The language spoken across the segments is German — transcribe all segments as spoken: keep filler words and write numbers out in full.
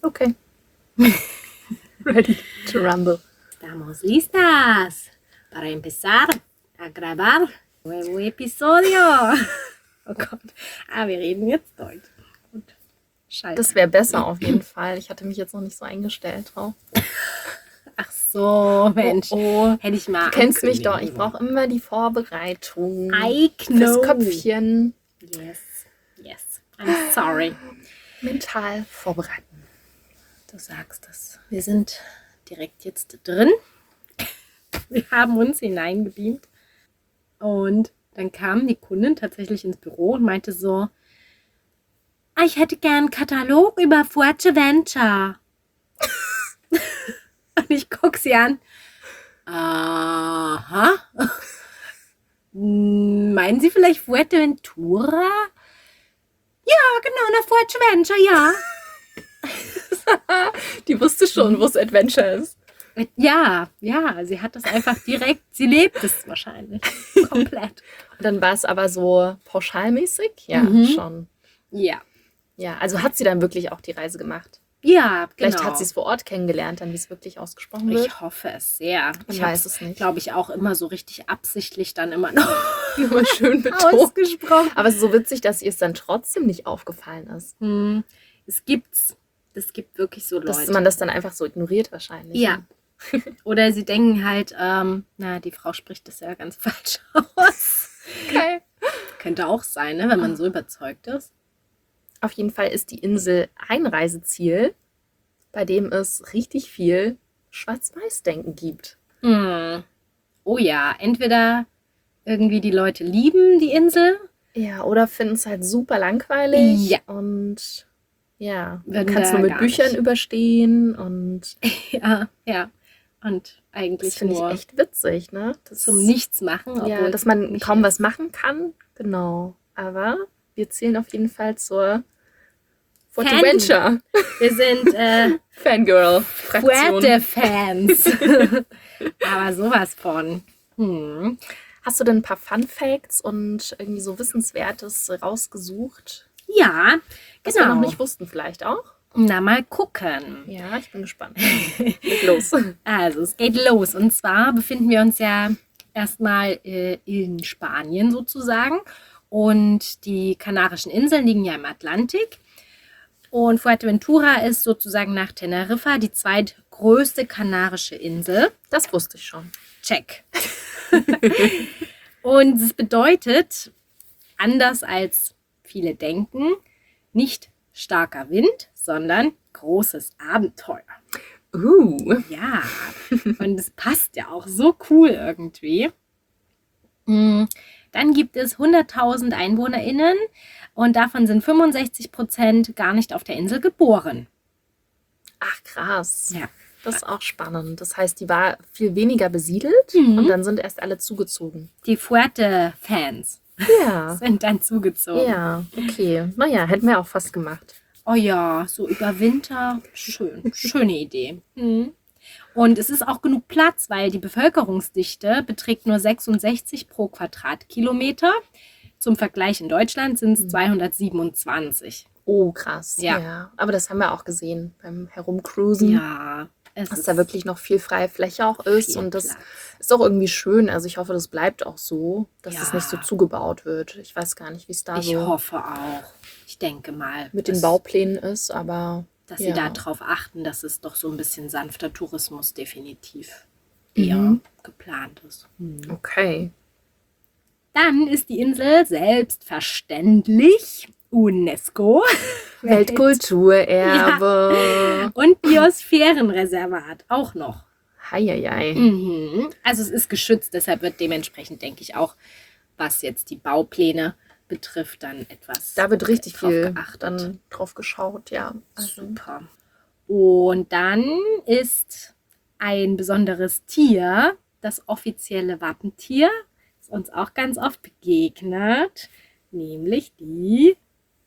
Ok. Ready to rumble. Estamos listas para empezar a grabar nuevo episodio. Oh Gott. Ah, wir reden jetzt Deutsch. Gut. Scheiße. Das wäre besser auf jeden Fall. Ich hatte mich jetzt noch nicht so eingestellt drauf. Ach so, Mensch. Oh, oh. Hätte ich mal. Du kennst mich doch. Ich brauche immer die Vorbereitung. I know. Fürs Köpfchen. Yes. Yes. I'm sorry. Mental vorbereiten. Du sagst es. Wir sind direkt jetzt drin. Wir haben uns hineingebeamt. Und dann kam die Kundin tatsächlich ins Büro und meinte so, ah, ich hätte gern einen Katalog über Fuerteventura. Und ich gucke sie an. Aha. Meinen Sie vielleicht Fuerteventura? Ja, genau, nach Fuerteventura, ja. Die wusste schon, wo es Adventure ist. Ja, ja, sie hat das einfach direkt, sie lebt es wahrscheinlich komplett. Und dann war es aber so pauschalmäßig? Ja, Mhm. schon. Ja, Ja, also hat sie dann wirklich auch die Reise gemacht. ja, Vielleicht genau. hat sie es vor Ort kennengelernt, dann wie es wirklich ausgesprochen wird. Ich hoffe es sehr. Man Ich weiß habe es nicht. glaube ich, auch immer so richtig absichtlich dann immer noch Immer schön betont. ausgesprochen. Aber es ist so witzig, dass ihr es dann trotzdem nicht aufgefallen ist. Hm, es gibt's, es gibt wirklich so Dass Leute. man das dann einfach so ignoriert wahrscheinlich. Ja. Oder sie denken halt, ähm, na, die Frau spricht das ja ganz falsch aus. Okay. Könnte auch sein, ne, wenn man so überzeugt ist. Auf jeden Fall ist die Insel ein Reiseziel, bei dem es richtig viel Schwarz-Weiß-Denken gibt. Hm. Oh ja, entweder irgendwie die Leute lieben die Insel. Ja, oder finden es halt super langweilig. Ja. Und ja, man Würden kann es wir nur mit gar Büchern nicht. überstehen. Und Ja, ja. Und das eigentlich finde ich nur echt witzig, ne? Das zum Nichts machen. Ja, obwohl dass es man nicht kaum ist. was machen kann. Genau. Aber wir zählen auf jeden Fall zur Fuerteventura Wir sind äh, Fangirl-Fraktion. Fuerte-Fans. Aber sowas von. Hm. Hast du denn ein paar Fun-Facts und irgendwie so Wissenswertes rausgesucht? Ja, Was wir genau. noch nicht wussten vielleicht auch? Na, mal gucken. Ja, ich bin gespannt. Leg los. Also, es geht los. Und zwar befinden wir uns ja erstmal äh, in Spanien sozusagen. Und die Kanarischen Inseln liegen ja im Atlantik. Und Fuerteventura ist sozusagen nach Teneriffa die zweitgrößte kanarische Insel. Das wusste ich schon. Check. Und es bedeutet, anders als viele denken, nicht starker Wind, sondern großes Abenteuer. Uh. Ja, und es passt ja auch so cool irgendwie. Mm, Dann gibt es hunderttausend EinwohnerInnen und davon sind fünfundsechzig Prozent gar nicht auf der Insel geboren. Ach, krass. Ja. Das ist auch spannend. Das heißt, die war viel weniger besiedelt Mhm. und dann sind erst alle zugezogen. Die Fuerte-Fans Ja. sind dann zugezogen. Ja, okay. Naja, hätten wir auch fast gemacht. Oh ja, so über Winter, schön, schöne Idee. Mhm. Und es ist auch genug Platz, weil die Bevölkerungsdichte beträgt nur sechsundsechzig pro Quadratkilometer. Zum Vergleich in Deutschland sind es zweihundertsiebenundzwanzig. Oh, krass. Ja. Ja. Aber das haben wir auch gesehen beim Herumcruisen. Ja, es Dass ist da wirklich noch viel freie Fläche auch ist. viel Und das Platz. ist auch irgendwie schön. Also ich hoffe, das bleibt auch so, dass Ja. es nicht so zugebaut wird. Ich weiß gar nicht, wie es da Ich so hoffe auch. Ich denke mal, mit den dass, Bauplänen ist, aber dass ja. sie darauf achten, dass es doch so ein bisschen sanfter Tourismus definitiv eher Mhm. geplant ist. Okay. Dann ist die Insel selbstverständlich UNESCO Weltkulturerbe. und Biosphärenreservat auch noch. Heieiei. Mhm. Also es ist geschützt, deshalb wird dementsprechend, denke ich, auch, was jetzt die Baupläne betrifft, dann etwas Da wird richtig drauf viel geachtet. dann drauf geschaut, ja. Also, Super. Und dann ist ein besonderes Tier, das offizielle Wappentier, das uns auch ganz oft begegnet, nämlich die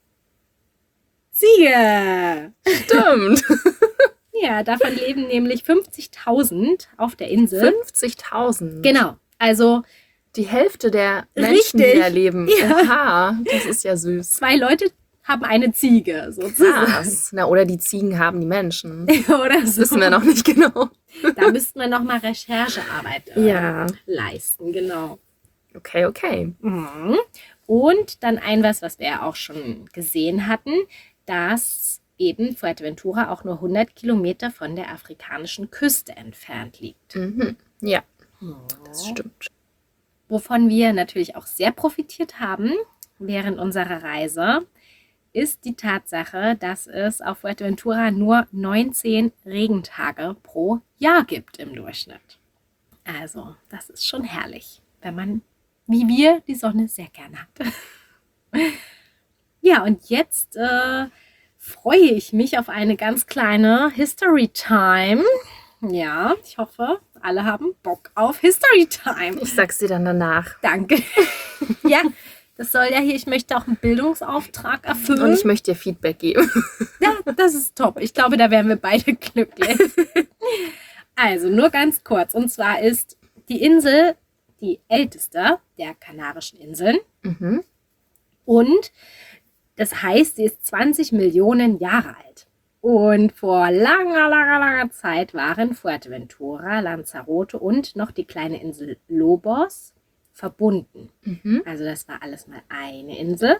Ziege. stimmt. Ja, davon leben nämlich fünfzigtausend auf der Insel. fünfzigtausend. Genau, also Die Hälfte der Menschen, Richtig. die da leben. Ja. Aha, das ist ja süß. zwei Leute haben eine Ziege sozusagen. Krass. Na, oder die Ziegen haben die Menschen. Oder Das so. wissen wir noch nicht genau. Da müssten wir nochmal Recherchearbeit äh, Ja. leisten, genau. Okay, okay. Mhm. Und dann ein was, was wir ja auch schon gesehen hatten, dass eben Fuerteventura auch nur hundert Kilometer von der afrikanischen Küste entfernt liegt. Mhm. Ja, das stimmt. Wovon wir natürlich auch sehr profitiert haben während unserer Reise, ist die Tatsache, dass es auf Fuerteventura nur neunzehn Regentage pro Jahr gibt im Durchschnitt. Also, das ist schon herrlich, wenn man, wie wir, die Sonne sehr gerne hat. Ja, und jetzt äh, freue ich mich auf eine ganz kleine History Time. Ja, ich hoffe, alle haben Bock auf History Time. Ich sag's dir dann danach. Danke. Ja, das soll ja hier, ich möchte auch einen Bildungsauftrag erfüllen. Und ich möchte dir Feedback geben. Ja, das ist top. Ich glaube, da wären wir beide glücklich. Also, nur ganz kurz. Und zwar ist die Insel die älteste der Kanarischen Inseln. Mhm. Und das heißt, sie ist zwanzig Millionen Jahre alt. Und vor langer, langer, langer Zeit waren Fuerteventura, Lanzarote und noch die kleine Insel Lobos verbunden. Mhm. Also das war alles mal eine Insel.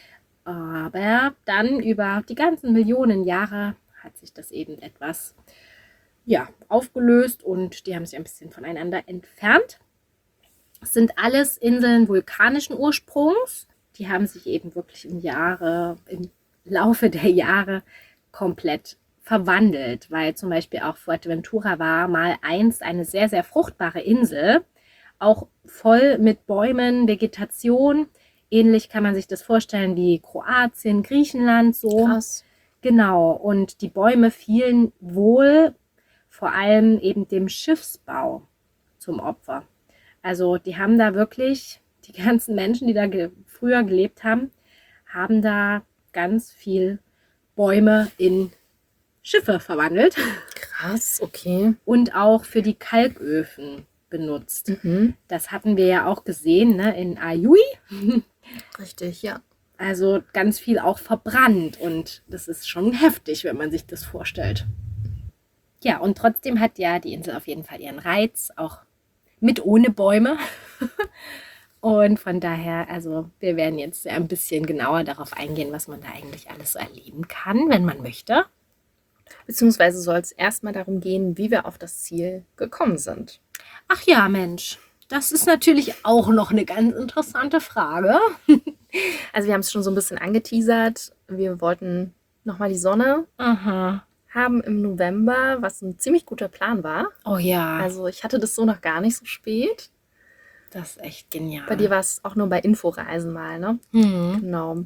Aber dann über die ganzen Millionen Jahre hat sich das eben etwas ja, aufgelöst und die haben sich ein bisschen voneinander entfernt. Es sind alles Inseln vulkanischen Ursprungs. Die haben sich eben wirklich im Jahre, im Laufe der Jahre komplett verwandelt, weil zum Beispiel auch Fuerteventura war mal einst eine sehr, sehr fruchtbare Insel, auch voll mit Bäumen, Vegetation. Ähnlich kann man sich das vorstellen wie Kroatien, Griechenland, so. Krass. Genau, und die Bäume fielen wohl vor allem eben dem Schiffsbau zum Opfer. Also die haben da wirklich, die ganzen Menschen, die da ge- früher gelebt haben, haben da ganz viel Bäume in Schiffe verwandelt Krass, okay. und auch für die Kalköfen benutzt. Mhm. Das hatten wir ja auch gesehen, ne, in Ayui. Richtig, ja. Also ganz viel auch verbrannt und das ist schon heftig, wenn man sich das vorstellt. Ja, und trotzdem hat ja die Insel auf jeden Fall ihren Reiz, auch mit ohne Bäume. Und von daher, also wir werden jetzt ein bisschen genauer darauf eingehen, was man da eigentlich alles so erleben kann, wenn man möchte. Beziehungsweise soll es erstmal darum gehen, wie wir auf das Ziel gekommen sind. Ach ja, Mensch, das ist natürlich auch noch eine ganz interessante Frage. Also wir haben es schon so ein bisschen angeteasert. Wir wollten nochmal die Sonne Aha. haben im November, was ein ziemlich guter Plan war. Oh ja, Also ich hatte das so noch gar nicht so spät. das ist echt genial. Bei dir war es auch nur bei Inforeisen mal, ne? Mhm. Genau.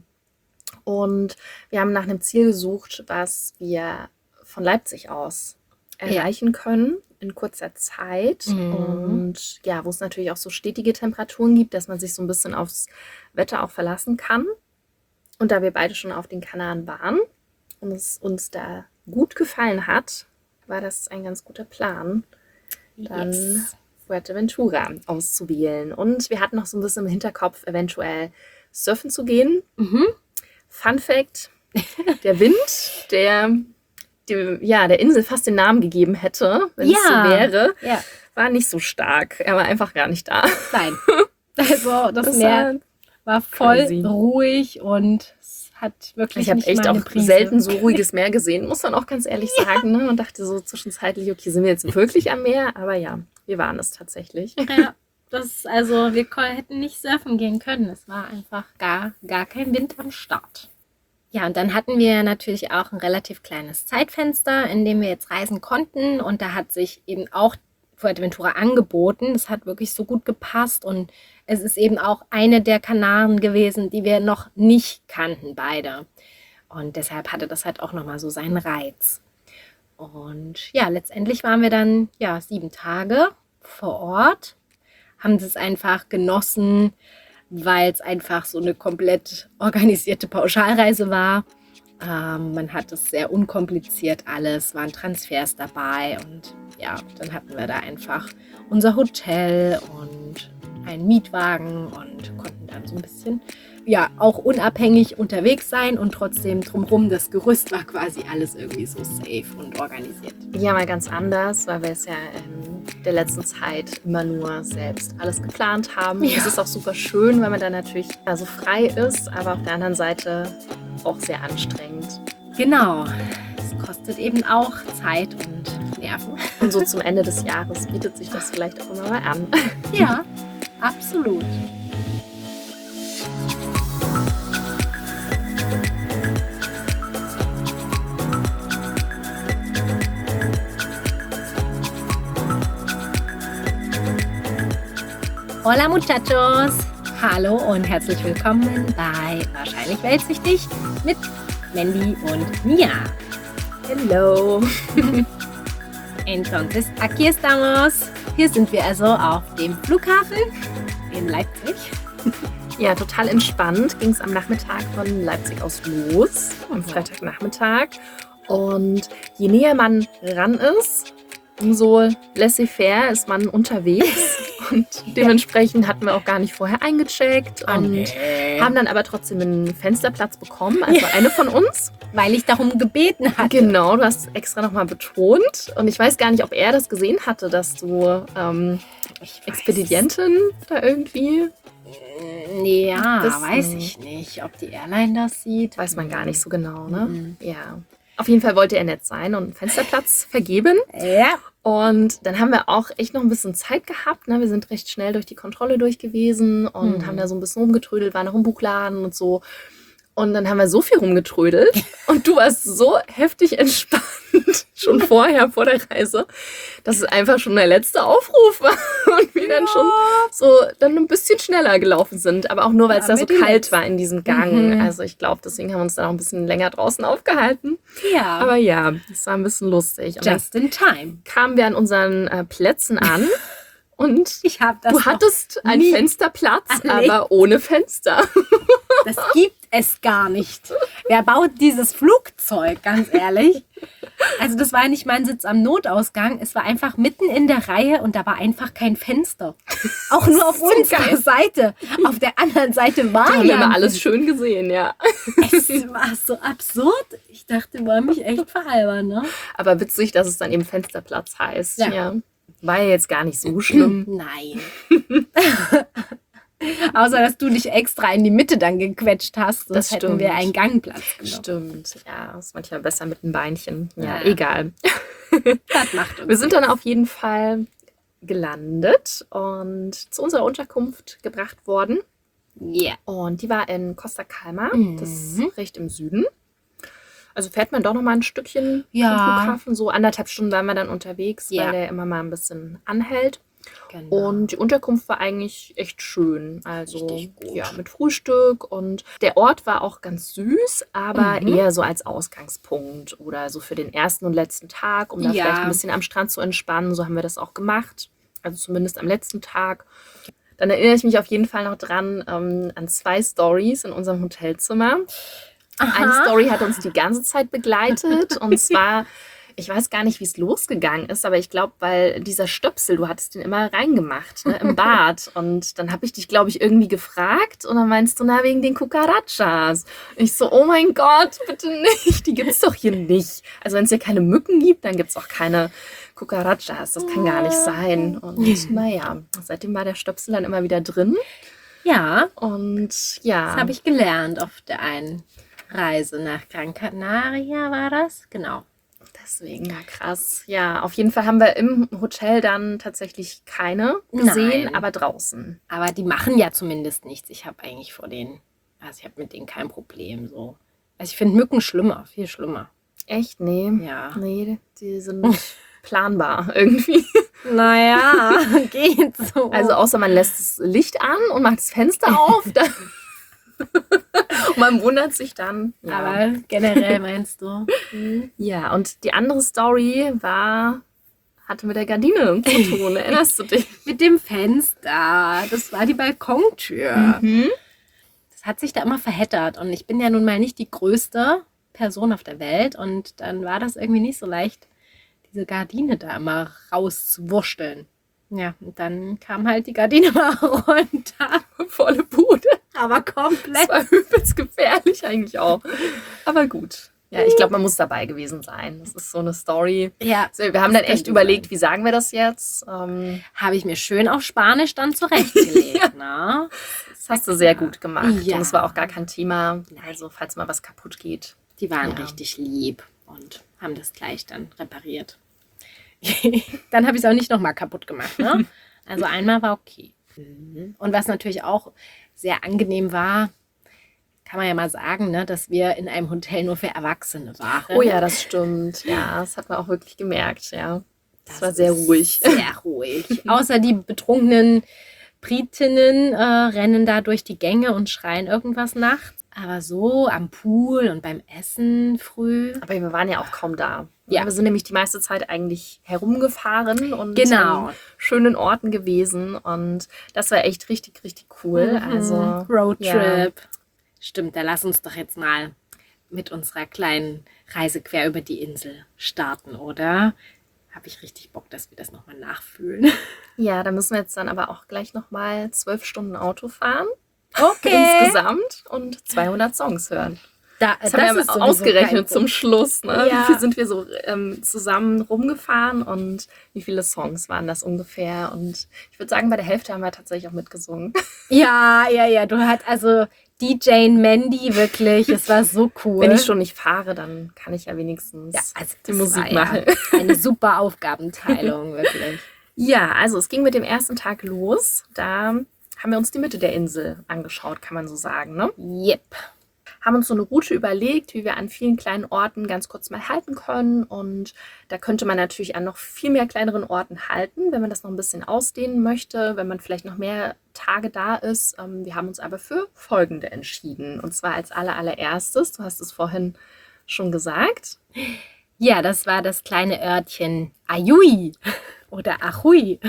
Und wir haben nach einem Ziel gesucht, was wir von Leipzig aus erreichen können in kurzer Zeit. Mhm. Und ja, wo es natürlich auch so stetige Temperaturen gibt, dass man sich so ein bisschen aufs Wetter auch verlassen kann. Und da wir beide schon auf den Kanaren waren und es uns da gut gefallen hat, war das ein ganz guter Plan, dann Yes. Fuerteventura auszuwählen. Und wir hatten noch so ein bisschen im Hinterkopf, eventuell surfen zu gehen. Mhm. Fun Fact, der Wind, der, die, ja, der Insel fast den Namen gegeben hätte, wenn es Ja. so wäre, Ja, war nicht so stark. Er war einfach gar nicht da. nein. Also das, Das Meer war, war voll crazy. ruhig und es hat wirklich ich habe nicht echt meine auch Prise. selten so ruhiges Meer gesehen, muss man auch ganz ehrlich sagen. Ne? Und dachte so zwischenzeitlich, okay, sind wir jetzt wirklich am Meer? Aber ja, wir waren es tatsächlich. Ja, das, also wir ko- hätten nicht surfen gehen können. Es war einfach gar, gar kein Wind am Start. Ja, und dann hatten wir natürlich auch ein relativ kleines Zeitfenster, in dem wir jetzt reisen konnten. Und da hat sich eben auch Fuerteventura angeboten. Das hat wirklich so gut gepasst. Und es ist eben auch eine der Kanaren gewesen, die wir noch nicht kannten, beide. Und deshalb hatte das halt auch nochmal so seinen Reiz. Und ja, letztendlich waren wir dann ja sieben Tage vor Ort, haben das einfach genossen, weil es einfach so eine komplett organisierte Pauschalreise war. Ähm, man hat es sehr unkompliziert alles, waren Transfers dabei und ja, dann hatten wir da einfach unser Hotel und einen Mietwagen und konnten dann so ein bisschen ja auch unabhängig unterwegs sein und trotzdem drumherum das Gerüst war quasi alles irgendwie so safe und organisiert. Ja, mal ganz anders, weil wir es ja in der letzten Zeit immer nur selbst alles geplant haben. Ja. Es ist auch super schön, weil man dann natürlich also frei ist, aber auf der anderen Seite auch sehr anstrengend. Genau, es kostet eben auch Zeit und Nerven. Und so zum Ende des Jahres bietet sich das vielleicht auch immer mal an. Ja, absolut. Hola Muchachos! Hallo und herzlich willkommen bei Wahrscheinlich Weltsüchtig mit Mandy und Mia. Hello! Entonces, aquí estamos. Hier sind wir also auf dem Flughafen in Leipzig. Ja, total entspannt ging es am Nachmittag von Leipzig aus los, am Freitagnachmittag. Und je näher man ran ist, umso laissez-faire ist man unterwegs. Und dementsprechend hatten wir auch gar nicht vorher eingecheckt und nee. haben dann aber trotzdem einen Fensterplatz bekommen, also eine von uns. Weil ich darum gebeten hatte. Genau, du hast extra nochmal betont. Und ich weiß gar nicht, ob er das gesehen hatte, dass du ähm, Expedientin da irgendwie... Ja, Das, weiß mm. ich nicht, ob die Airline das sieht. Weiß man gar nicht so genau, ne? Mhm. Ja. Auf jeden Fall wollte er nett sein und einen Fensterplatz vergeben. Ja. Und dann haben wir auch echt noch ein bisschen Zeit gehabt. Ne? Wir sind recht schnell durch die Kontrolle durch gewesen und Mhm. haben da so ein bisschen rumgetrödelt, waren noch im Buchladen und so. Und dann haben wir so viel rumgetrödelt und du warst so heftig entspannt schon vorher, vor der Reise, dass es einfach schon der letzte Aufruf war und wir dann schon so dann ein bisschen schneller gelaufen sind. Aber auch nur, weil es Ja, da so mit dem kalt Netz. war in diesem Gang. Mhm. Also ich glaube, deswegen haben wir uns dann auch ein bisschen länger draußen aufgehalten. Ja, Aber ja, es war ein bisschen lustig. Und dann just in time. kamen wir an unseren äh, Plätzen an und Ich habe das du noch hattest einen nie Fensterplatz, erlebt. aber ohne Fenster. Das gibt es gar nicht. Wer baut dieses Flugzeug, ganz ehrlich? Also das war ja nicht mein Sitz am Notausgang. Es war einfach mitten in der Reihe und da war einfach kein Fenster. Auch nur auf So unserer geil. Seite. Auf der anderen Seite war Da haben wir ja immer ein alles schön gesehen, ja. Es war so absurd. Ich dachte, wir wollen mich echt veralbern, ne? Aber witzig, dass es dann eben Fensterplatz heißt. Ja. Ja. War ja jetzt gar nicht so schlimm. Nein. Außer, dass du dich extra in die Mitte dann gequetscht hast. Sonst Das hätten stimmt. wir einen Gangplatz genommen. Stimmt, ja, ist manchmal besser mit den Beinchen. Ja, Ja. egal. Das macht uns Wir sind dann auf jeden Fall gelandet und zu unserer Unterkunft gebracht worden. Yeah. Und die war in Costa Calma, Mhm. das ist recht im Süden. Also fährt man doch noch mal ein Stückchen Ja. zum Flughafen. So anderthalb Stunden waren wir dann unterwegs, Ja. weil der immer mal ein bisschen anhält. Genau. Und die Unterkunft war eigentlich echt schön. Also Richtig gut. ja, mit Frühstück. Und der Ort war auch ganz süß, aber Mhm. eher so als Ausgangspunkt oder so für den ersten und letzten Tag, um da Ja. vielleicht ein bisschen am Strand zu entspannen. So haben wir das auch gemacht. Also zumindest am letzten Tag. Dann erinnere ich mich auf jeden Fall noch dran ähm, an zwei Stories in unserem Hotelzimmer. Eine Aha. Story hat uns die ganze Zeit begleitet und zwar, ich weiß gar nicht, wie es losgegangen ist, aber ich glaube, weil dieser Stöpsel, du hattest den immer reingemacht, ne, im Bad und dann habe ich dich, glaube ich, irgendwie gefragt und dann meinst du, na, wegen den Cucarachas. Und ich so, oh mein Gott, bitte nicht, die gibt es doch hier nicht. Also wenn es hier keine Mücken gibt, dann gibt es auch keine Cucarachas, das kann gar nicht sein. Und naja, seitdem war der Stöpsel dann immer wieder drin Ja, und ja. das habe ich gelernt auf der einen Reise nach Gran Canaria, war das? Genau. Deswegen, ja krass. Ja, auf jeden Fall haben wir im Hotel dann tatsächlich keine gesehen, Nein. aber draußen. Aber die machen ja zumindest nichts. Ich habe eigentlich vor denen, also ich habe mit denen kein Problem so. Also ich finde Mücken schlimmer, viel schlimmer. Echt? Nee. Ja. Nee, die sind planbar irgendwie. Naja, geht so. Also außer man lässt das Licht an und macht das Fenster auf. Dann und man wundert sich dann. Ja. aber generell meinst du? ja, und die andere Story war, hatte mit der Gardine zu tun. Erinnerst du dich? Mit dem Fenster, das war die Balkontür. Mhm. Das hat sich da immer verheddert und ich bin ja nun mal nicht die größte Person auf der Welt und dann war das irgendwie nicht so leicht, diese Gardine da immer rauszuwurschteln. Ja, und dann kam halt die Gardine mal runter. Volle Bude. Aber Das komplett. war übelst gefährlich eigentlich auch. Aber gut. Ja, ich glaube, man muss dabei gewesen sein. Das ist so eine Story. Ja, So, wir haben das dann echt könnte überlegt, sein. wie sagen wir das jetzt? Ähm, Habe ich mir schön auf Spanisch dann zurechtgelegt. Ne? das hast du sehr klar. gut gemacht. Ja. Und es war auch gar kein Thema. Also, falls mal was kaputt geht. Die waren Ja. richtig lieb und haben das gleich dann repariert. Dann habe ich es auch nicht nochmal kaputt gemacht. Ne? Also einmal war okay. Mhm. Und was natürlich auch sehr angenehm war, kann man ja mal sagen, ne, dass wir in einem Hotel nur für Erwachsene waren. Oh ja, das stimmt. Ja, das hat man auch wirklich gemerkt. Ja, das, Das war sehr ist ruhig. Sehr ruhig. Außer die betrunkenen Britinnen äh, rennen da durch die Gänge und schreien irgendwas nachts. Aber so am Pool und beim Essen früh. Aber wir waren ja auch kaum da. Ja. Wir sind nämlich die meiste Zeit eigentlich herumgefahren und Genau. an schönen Orten gewesen. Und das war echt richtig, richtig cool. Also Roadtrip. ja. Stimmt, da lass uns doch jetzt mal mit unserer kleinen Reise quer über die Insel starten, oder? Habe ich richtig Bock, dass wir das nochmal nachfühlen. Ja, da müssen wir jetzt dann aber auch gleich nochmal zwölf Stunden Auto fahren. Okay. Insgesamt und zweihundert Songs hören. Da, Das, haben wir ist sowieso ausgerechnet kein zum Problem. Schluss. Ne? Ja. Wie viel sind wir so ähm, zusammen rumgefahren und wie viele Songs waren das ungefähr? Und ich würde sagen, bei der Hälfte haben wir tatsächlich auch mitgesungen. Ja, ja, ja. Du hast also D J Mandy wirklich. Es war so cool. Wenn ich schon nicht fahre, dann kann ich ja wenigstens ja, also die das Musik war ja machen. eine super Aufgabenteilung, wirklich. Ja, also es ging mit dem ersten Tag los. Da haben wir uns die Mitte der Insel angeschaut, kann man so sagen. Ne? Yep. Haben uns so eine Route überlegt, wie wir an vielen kleinen Orten ganz kurz mal halten können. Und da könnte man natürlich an noch viel mehr kleineren Orten halten, wenn man das noch ein bisschen ausdehnen möchte, wenn man vielleicht noch mehr Tage da ist. Ähm, wir haben uns aber für folgende entschieden. Und zwar als aller, allererstes, du hast es vorhin schon gesagt. Ja, das war das kleine Örtchen Ayui oder Achui,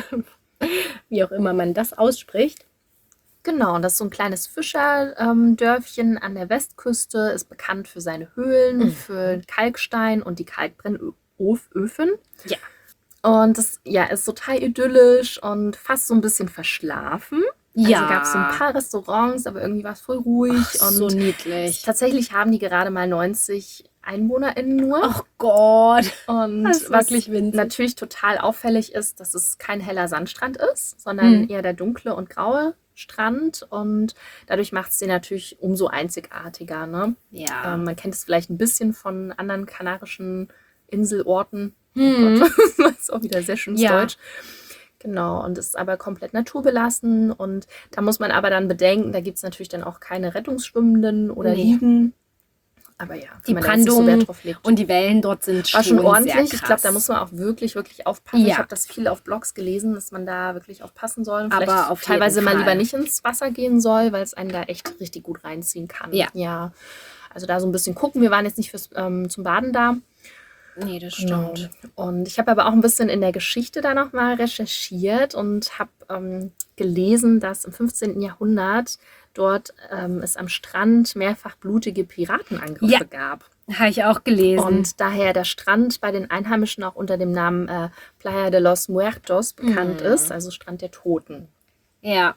wie auch immer man das ausspricht. Genau, und das ist so ein kleines Fischerdörfchen an der Westküste, ist bekannt für seine Höhlen, Mhm. für Kalkstein und die Kalkbrennöfen. Ja. Und das ja, ist total idyllisch und fast so ein bisschen verschlafen. Ja. Also gab es so ein paar Restaurants, aber irgendwie war es voll ruhig. Ach, und so niedlich. tatsächlich haben die gerade mal neunzig EinwohnerInnen nur. Ach Gott. Und das ist was wirklich winzig. natürlich total auffällig ist, dass es kein heller Sandstrand ist, sondern Mhm. eher der dunkle und graue Strand. Und dadurch macht es den natürlich umso einzigartiger. Ne? Ja. Ähm, man kennt es vielleicht ein bisschen von anderen kanarischen Inselorten. Hm. Oh Gott, das ist auch wieder sehr schönes Ja. Deutsch. Genau, und ist aber komplett naturbelassen. Und da muss man aber dann bedenken, da gibt es natürlich dann auch keine Rettungsschwimmenden oder Nee. Liegen. Aber ja, Die wenn man da jetzt nicht so Brandung Wert drauf legt. Und die Wellen dort sind War schon schon ordentlich. sehr Ich krass. glaube, da muss man auch wirklich, wirklich aufpassen. Ja. Ich habe das viel auf Blogs gelesen, dass man da wirklich aufpassen soll. Und Aber vielleicht auf jeden teilweise mal Fall. lieber nicht ins Wasser gehen soll, weil es einen da echt richtig gut reinziehen kann. Ja. ja. Also da so ein bisschen gucken. Wir waren jetzt nicht fürs, ähm, zum Baden da. Nee, das Genau. stimmt. Und ich habe aber auch ein bisschen in der Geschichte da nochmal recherchiert und habe ähm, gelesen, dass im fünfzehnten Jahrhundert dort ähm, es am Strand mehrfach blutige Piratenangriffe Ja. gab. Habe ich auch gelesen. Und daher der Strand bei den Einheimischen auch unter dem Namen äh, Playa de los Muertos bekannt Mhm. ist, also Strand der Toten. Ja,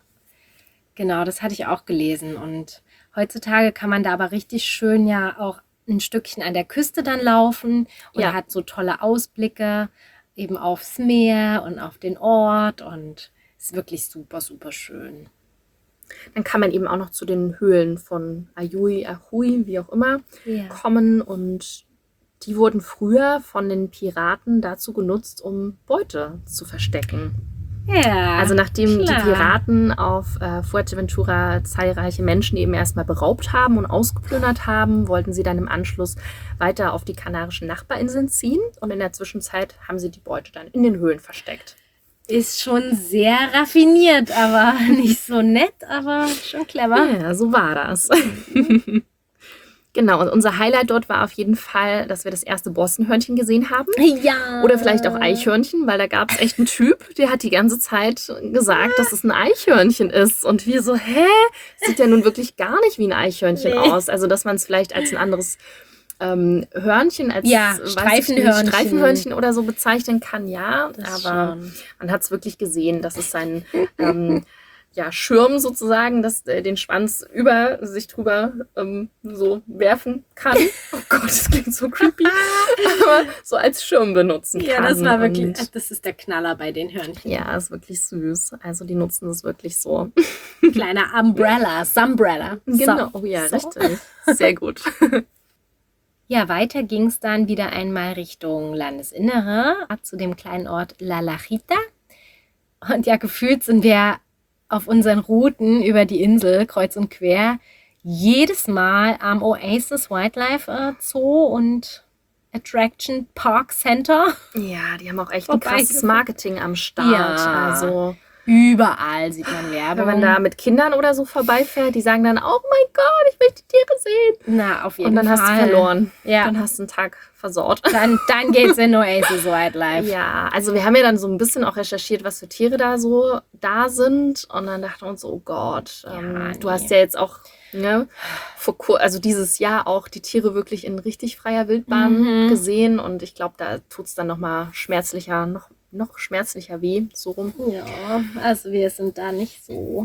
genau, das hatte ich auch gelesen. Und heutzutage kann man da aber richtig schön ja auch ein Stückchen an der Küste dann laufen und Ja. hat so tolle Ausblicke eben aufs Meer und auf den Ort und ist wirklich super, super schön. Dann kann man eben auch noch zu den Höhlen von Ayui, Ahui, wie auch immer, Ja. kommen. Und die wurden früher von den Piraten dazu genutzt, um Beute zu verstecken. Ja. Also nachdem klar. die Piraten auf äh, Fuerteventura zahlreiche Menschen eben erstmal beraubt haben und ausgeplündert haben, wollten sie dann im Anschluss weiter auf die kanarischen Nachbarinseln ziehen. Und in der Zwischenzeit haben sie die Beute dann in den Höhlen versteckt. Ist schon sehr raffiniert, aber nicht so nett, aber schon clever. Ja, so war das. Genau, und unser Highlight dort war auf jeden Fall, dass wir das erste Bossenhörnchen gesehen haben. Ja. Oder vielleicht auch Eichhörnchen, weil da gab es echt einen Typ, der hat die ganze Zeit gesagt, dass es ein Eichhörnchen ist. Und wir so, hä? Sieht ja nun wirklich gar nicht wie ein Eichhörnchen Nee. aus. Also, dass man es vielleicht als ein anderes ähm, Hörnchen, als Ja, weiß ich nicht, Streifenhörnchen. Streifenhörnchen oder so bezeichnen kann, ja. Das Aber schon. man hat es wirklich gesehen, dass es sein ähm, ja, Schirm sozusagen, das äh, den Schwanz über sich drüber ähm, so werfen kann. Oh Gott, das klingt so creepy. Aber so als Schirm benutzen kann. Ja, das war wirklich, Und das ist der Knaller bei den Hörnchen. ja, ist wirklich süß. Also die nutzen das wirklich so. Kleiner Umbrella, Sunbrella. Genau, So, oh ja, so. richtig. Sehr gut. Ja, weiter ging es dann wieder einmal Richtung Landesinnere, zu dem kleinen Ort La Lajita. Und ja, gefühlt sind wir auf unseren Routen über die Insel kreuz und quer jedes Mal am Oasis Wildlife äh, Zoo und Attraction Park Center. Ja, die haben auch echt ein Vorbei- krasses Marketing am Start. Ja. Also Überall sieht man Werbung. wenn man da mit Kindern oder so vorbeifährt, die sagen dann, oh mein Gott, ich möchte Tiere sehen. Na, auf jeden Und dann Fall. hast du verloren. Ja. Dann hast du einen Tag versaut. Dann, dann geht's in Oasis Wildlife. Ja, also wir haben ja dann so ein bisschen auch recherchiert, was für Tiere da so da sind. Und dann dachten wir uns, oh Gott, ähm, Ja, du nee. hast ja jetzt auch, ne, vor kur also dieses Jahr auch die Tiere wirklich in richtig freier Wildbahn Mhm. gesehen. Und ich glaube, da tut es dann nochmal schmerzlicher, noch, noch schmerzlicher weh, so rum. Ja, also wir sind da nicht so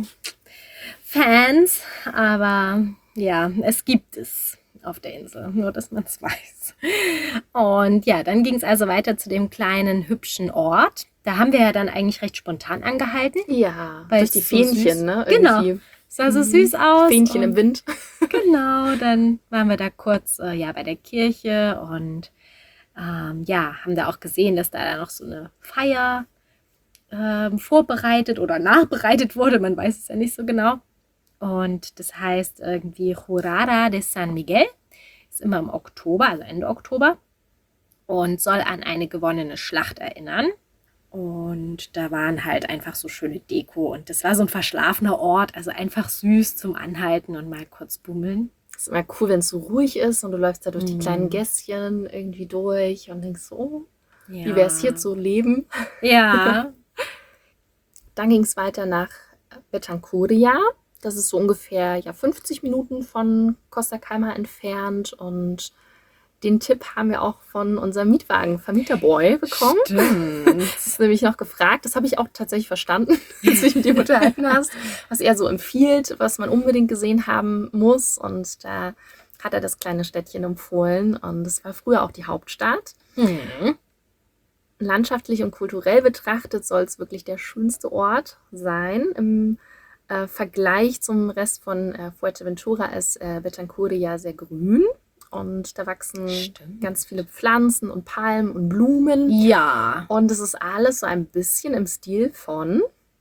Fans, aber ja, es gibt es auf der Insel, nur dass man es weiß. Und ja, dann ging es also weiter zu dem kleinen, hübschen Ort. Da haben wir ja dann eigentlich recht spontan angehalten. Ja, Weil durch die es so Fähnchen, süß- ne? Genau. Irgendwie. Es sah so Mhm. süß aus. Fähnchen und im Wind. Genau, dann waren wir da kurz äh, ja, bei der Kirche und ähm, ja, haben da auch gesehen, dass da dann noch so eine Feier ähm, vorbereitet oder nachbereitet wurde. Man weiß es ja nicht so genau. Und das heißt irgendwie Jurada de San Miguel. Ist immer im Oktober, also Ende Oktober. Und soll an eine gewonnene Schlacht erinnern. Und da waren halt einfach so schöne Deko. Und das war so ein verschlafener Ort, also einfach süß zum Anhalten und mal kurz bummeln. Ist immer cool, wenn es so ruhig ist und du läufst da durch die Mhm. kleinen Gässchen irgendwie durch und denkst so, oh, Ja. wie wäre es hier zu leben? Ja. Dann ging es weiter nach Betancuria. Das ist so ungefähr ja, fünfzig Minuten von Costa Calma entfernt. Und den Tipp haben wir auch von unserem Mietwagen Vermieterboy bekommen. Stimmt. Das ist nämlich noch gefragt. Das habe ich auch tatsächlich verstanden, als du dich mit ihm unterhalten hast, was er so empfiehlt, was man unbedingt gesehen haben muss. Und da hat er das kleine Städtchen empfohlen. Und das war früher auch die Hauptstadt. Mhm. Landschaftlich und kulturell betrachtet soll es wirklich der schönste Ort sein. Im äh, Vergleich zum Rest von äh, Fuerteventura ist äh, Betancuria sehr grün. Und da wachsen Stimmt. ganz viele Pflanzen und Palmen und Blumen. Ja. Und es ist alles so ein bisschen im Stil von,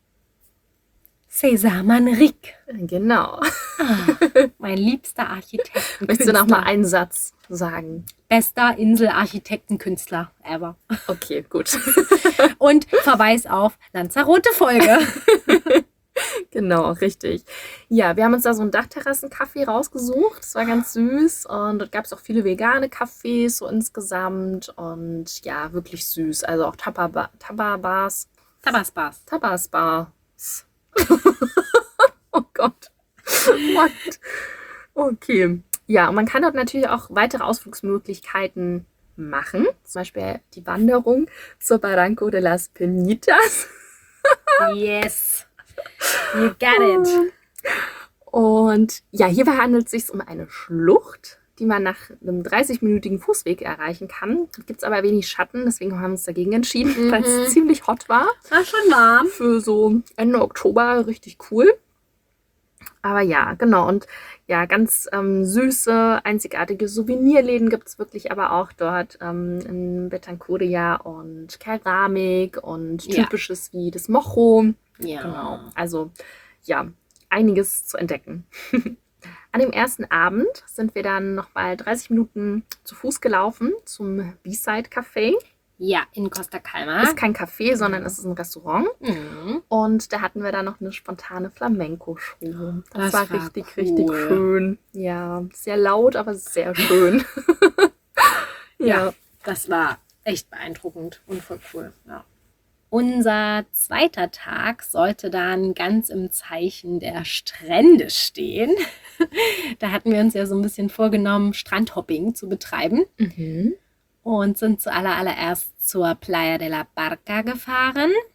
César Manrique. genau. Ah, mein liebster Architekt. Möchtest du noch mal einen Satz sagen? Bester Inselarchitektenkünstler ever. Okay, gut. Und Verweis auf Lanzarote-Folge. Genau, richtig. Ja, wir haben uns da so einen Dachterrassen-Kaffee rausgesucht. Das war ganz süß. Und dort gab es auch viele vegane Cafés so insgesamt. Und ja, wirklich süß. Also auch Tapa- Tapa-Bars. Tabaspas. Tabasbars. Oh Gott. What? Okay. Ja, und man kann dort natürlich auch weitere Ausflugsmöglichkeiten machen. Zum Beispiel die Wanderung zur Barranco de las Peñitas. Yes. You got it. Und ja, hierbei handelt es sich um eine Schlucht, die man nach einem dreißig-minütigen Fußweg erreichen kann. Gibt es aber wenig Schatten, deswegen haben wir uns dagegen entschieden, Mhm. weil es ziemlich hot war. War schon warm. Für so Ende Oktober richtig cool. Aber ja, genau. Und ja, ganz ähm, süße, einzigartige Souvenirläden gibt es wirklich aber auch dort ähm, in Betancuria und Keramik und Ja. typisches wie das Mocho. Ja. Genau. Also ja, einiges zu entdecken. An dem ersten Abend sind wir dann nochmal dreißig Minuten zu Fuß gelaufen zum B-Side Café. Ja, in Costa Calma. Ist kein Café, sondern es ist ein Restaurant. Mhm. Und da hatten wir dann noch eine spontane Flamenco-Show. Das, Das war, war richtig, cool. richtig schön. Ja, sehr laut, aber sehr schön. Ja, das war echt beeindruckend und voll cool. Ja. Unser zweiter Tag sollte dann ganz im Zeichen der Strände stehen. Da hatten wir uns ja so ein bisschen vorgenommen, Strandhopping zu betreiben Mhm. und sind zuallererst zur Playa de la Barca gefahren.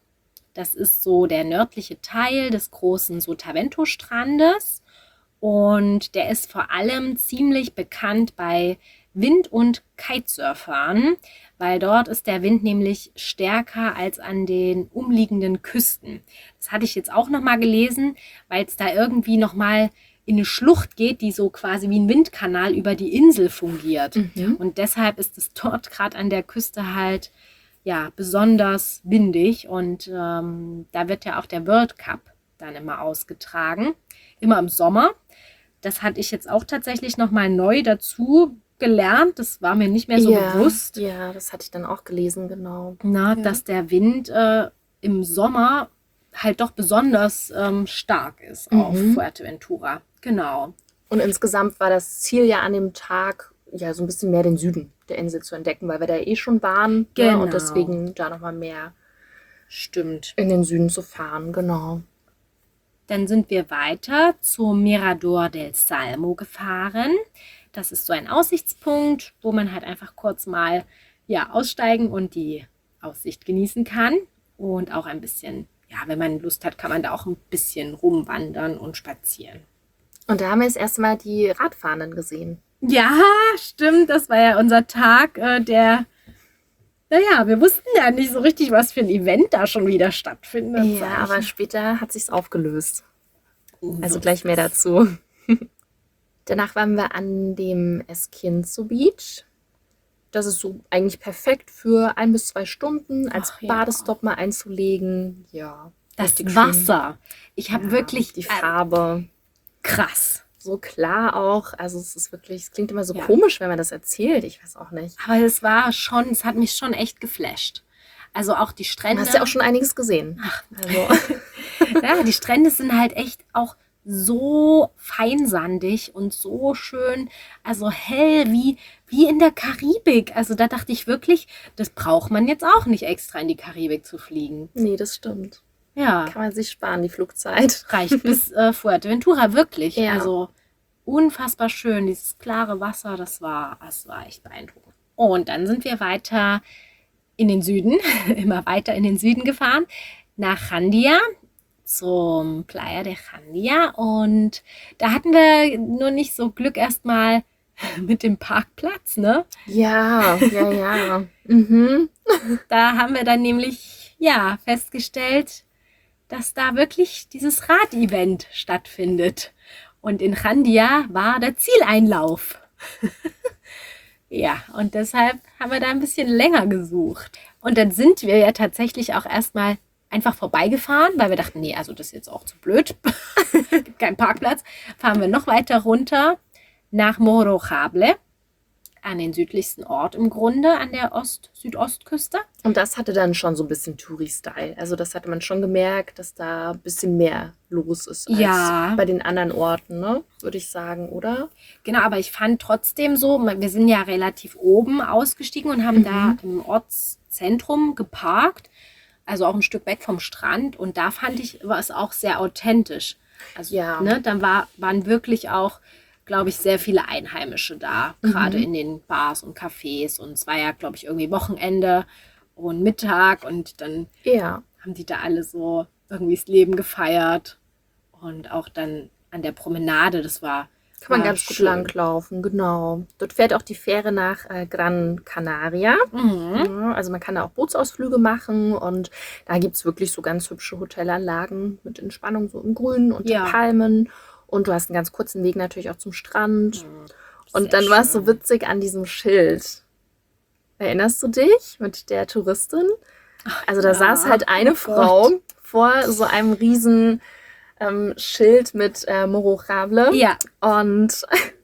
Das ist so der nördliche Teil des großen Sotavento-Strandes. Und der ist vor allem ziemlich bekannt bei Wind- und Kitesurfern, weil dort ist der Wind nämlich stärker als an den umliegenden Küsten. Das hatte ich jetzt auch nochmal gelesen, weil es da irgendwie nochmal in eine Schlucht geht, die so quasi wie ein Windkanal über die Insel fungiert. Mhm. Und deshalb ist es dort gerade an der Küste halt ja besonders windig. Und ähm, da wird ja auch der World Cup dann immer ausgetragen, immer im Sommer. Das hatte ich jetzt auch tatsächlich nochmal neu dazu gelernt. Das war mir nicht mehr so ja, bewusst. Ja, das hatte ich dann auch gelesen, genau. Na, Ja. dass der Wind äh, im Sommer halt doch besonders ähm, stark ist auf Mhm. Fuerteventura. Genau. Und insgesamt war das Ziel ja an dem Tag, ja, so ein bisschen mehr den Süden der Insel zu entdecken, weil wir da eh schon waren. Ne? Genau. Und deswegen da nochmal mehr Stimmt. in den Süden zu fahren, genau. Dann sind wir weiter zum Mirador del Salmo gefahren. Das ist so ein Aussichtspunkt, wo man halt einfach kurz mal ja, aussteigen und die Aussicht genießen kann. Und auch ein bisschen, ja, wenn man Lust hat, kann man da auch ein bisschen rumwandern und spazieren. Und da haben wir das erste Mal die Radfahrenden gesehen. Ja, stimmt. Das war ja unser Tag, äh, der... Naja, wir wussten ja nicht so richtig, was für ein Event da schon wieder stattfindet. Ja, sag ich. aber später hat sich's aufgelöst. Also So gleich ist mehr es. dazu. Danach waren wir an dem Esquinzo Beach. Das ist so eigentlich perfekt für ein bis zwei Stunden als Ach ja. Badestopp mal einzulegen. Ja. Das richtig schön. Wasser. Ich habe Ja, wirklich die äh, Farbe. krass. So klar auch. Also es ist wirklich, es klingt immer so Ja. komisch, wenn man das erzählt. Ich weiß auch nicht. Aber es war schon, es hat mich schon echt geflasht. Also auch die Du Strände. hast ja auch schon einiges gesehen. Also, Ja, die Strände sind halt echt auch so feinsandig und so schön, also hell wie, wie in der Karibik. Also da dachte ich wirklich, das braucht man jetzt auch nicht extra in die Karibik zu fliegen. nee, das stimmt. Ja, Kann man sich sparen, die Flugzeit. reicht bis äh, Fuerteventura, wirklich. Ja. Also unfassbar schön, dieses klare Wasser, das war, das war echt beeindruckend. Und dann sind wir weiter in den Süden, immer weiter in den Süden gefahren, nach Jandia, zum Playa de Jandia. Und da hatten wir nur nicht so Glück erstmal mit dem Parkplatz, ne? Ja, ja, ja. Mhm. Da haben wir dann nämlich, ja, festgestellt, dass da wirklich dieses Radevent stattfindet. Und in Jandia war der Zieleinlauf. Ja, und deshalb haben wir da ein bisschen länger gesucht. Und dann sind wir ja tatsächlich auch erstmal einfach vorbeigefahren, weil wir dachten, nee, also das ist jetzt auch zu blöd. Gibt keinen Parkplatz. Fahren wir noch weiter runter nach Morrojable, an den südlichsten Ort im Grunde, an der Ost-Südostküste. Und das hatte dann schon so ein bisschen Touri-Style. Also das hatte man schon gemerkt, dass da ein bisschen mehr los ist als Ja. bei den anderen Orten, ne? Würde ich sagen, oder? Genau, aber ich fand trotzdem so, wir sind ja relativ oben ausgestiegen und haben da im Ortszentrum geparkt, also auch ein Stück weg vom Strand. Und da fand ich, war es auch sehr authentisch. Also, Ja. ne, dann war, waren wirklich auch, glaube ich, sehr viele Einheimische da, gerade in den Bars und Cafés. Und es war ja, glaube ich, irgendwie Wochenende und Mittag und dann Ja. haben die da alle so irgendwie das Leben gefeiert. Und auch dann an der Promenade, das war Kann man war ganz gut schön. langlaufen, genau. Dort fährt auch die Fähre nach äh, Gran Canaria. Mhm. Ja, also man kann da auch Bootsausflüge machen und da gibt es wirklich so ganz hübsche Hotelanlagen mit Entspannung so im Grün und Ja. Palmen. Und du hast einen ganz kurzen Weg natürlich auch zum Strand. Und Sehr dann war es so schön. witzig an diesem Schild. Erinnerst du dich mit der Touristin? Also da ja. saß halt eine Oh Frau Gott. vor so einem riesen ähm, Schild mit äh, Morrojable. Ja, Und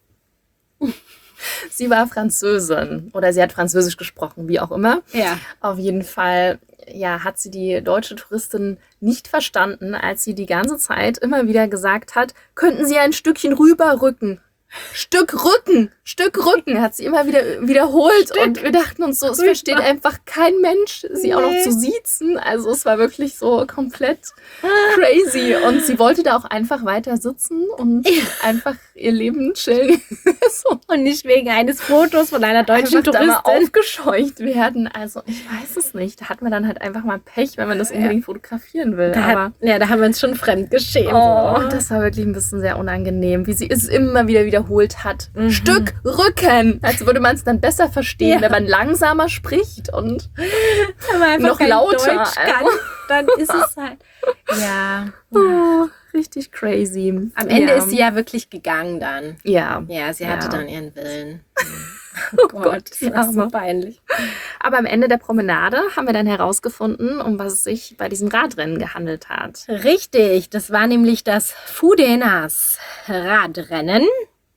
sie war Französin oder sie hat Französisch gesprochen, wie auch immer. ja. Auf jeden Fall, ja, hat sie die deutsche Touristin nicht verstanden, als sie die ganze Zeit immer wieder gesagt hat, könnten Sie ein Stückchen rüberrücken? Stück Rücken, Stück Rücken, hat sie immer wieder wiederholt. Stück Und wir dachten uns so, es Rücken. versteht einfach kein Mensch, sie auch noch Nee. zu siezen. Also es war wirklich so komplett crazy. Und sie wollte da auch einfach weiter sitzen und einfach ihr Leben chillen. So. Und nicht wegen eines Fotos von einer deutschen Einfach da mal Touristin. aufgescheucht werden. Also ich weiß es nicht. Da hat man dann halt einfach mal Pech, wenn man das Ja. unbedingt fotografieren will. Da Aber hat, ja, da haben wir uns schon fremd geschämt. oh, das war wirklich ein bisschen sehr unangenehm, wie sie es immer wieder wiederholt hat. Mhm. Stück Rücken. Als würde man es dann besser verstehen, Ja. wenn man langsamer spricht und Wenn man einfach noch kein lauter, Deutsch kann, dann ist es halt. Ja. oh, richtig crazy. Am Ende ja. ist sie ja wirklich gegangen dann. Ja. Ja, sie hatte Ja. dann ihren Willen. Oh Gott, das die war so Arme. peinlich. Aber am Ende der Promenade haben wir dann herausgefunden, um was es sich bei diesem Radrennen gehandelt hat. Richtig, das war nämlich das Fudenas Radrennen.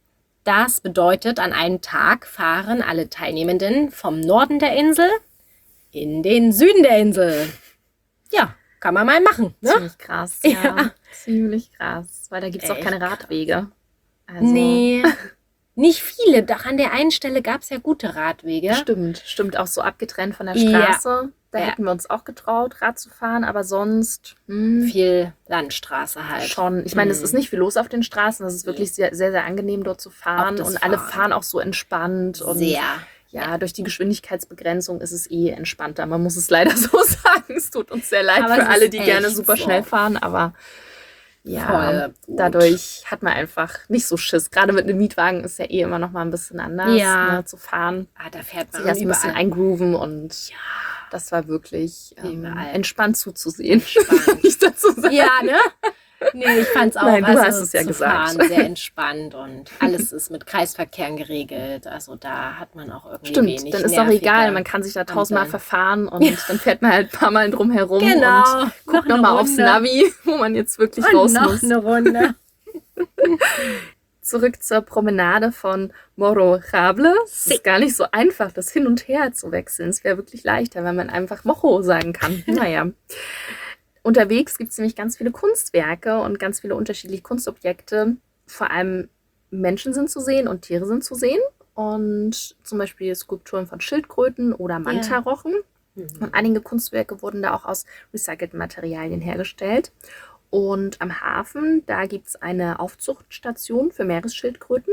Das bedeutet, an einem Tag fahren alle Teilnehmenden vom Norden der Insel in den Süden der Insel. Ja, kann man mal machen, ne? Ziemlich krass, ja. Ja. Ziemlich krass, weil da gibt es auch Echt keine krass. Radwege. Also, Nee, nicht viele. Doch an der einen Stelle gab es ja gute Radwege. Stimmt, stimmt, auch so abgetrennt von der Ja. Straße. Da Ja. hätten wir uns auch getraut, Rad zu fahren, aber sonst hm, Viel Landstraße halt. schon. Ich meine, es Mhm. ist nicht viel los auf den Straßen. Es ist wirklich sehr, sehr, sehr angenehm, dort zu fahren. das Und alle Fahren. fahren auch so entspannt. Und Sehr. ja, durch die Geschwindigkeitsbegrenzung ist es eh entspannter. Man muss es leider so sagen. Es tut uns sehr leid Aber für es alle, ist die gerne echt super so. schnell fahren, aber ja, Voll gut. dadurch hat man einfach nicht so Schiss. Gerade mit einem Mietwagen ist ja eh immer noch mal ein bisschen anders, Ja. ne, zu fahren. Ah, da fährt man Sich erst ein bisschen überall. eingrooven und das war wirklich ähm, Überall. entspannt zuzusehen. Entspannt. Nicht dazu sagen. Ja, ne? Nee, ich fand's auch. Nein, du also hast es ja zu gesagt. Fahren sehr entspannt und alles ist mit Kreisverkehren geregelt. Also da hat man auch irgendwie Stimmt, wenig dann ist doch nervige egal, man kann sich da tausendmal Ampeln. verfahren und dann fährt man halt ein paar Mal drum herum Genau, und guckt noch eine nochmal aufs Runde. Navi, wo man jetzt wirklich Und raus noch muss. eine Runde. Zurück zur Promenade von Morro-Rable. Es Si. ist gar nicht so einfach, das hin und her zu wechseln. Es wäre wirklich leichter, wenn man einfach Mocho sagen kann. Naja. Unterwegs gibt es nämlich ganz viele Kunstwerke und ganz viele unterschiedliche Kunstobjekte. Vor allem Menschen sind zu sehen und Tiere sind zu sehen. Und zum Beispiel Skulpturen von Schildkröten oder Mantarochen. Und einige Kunstwerke wurden da auch aus recycelten Materialien hergestellt. Und am Hafen, da gibt es eine Aufzuchtstation für Meeresschildkröten.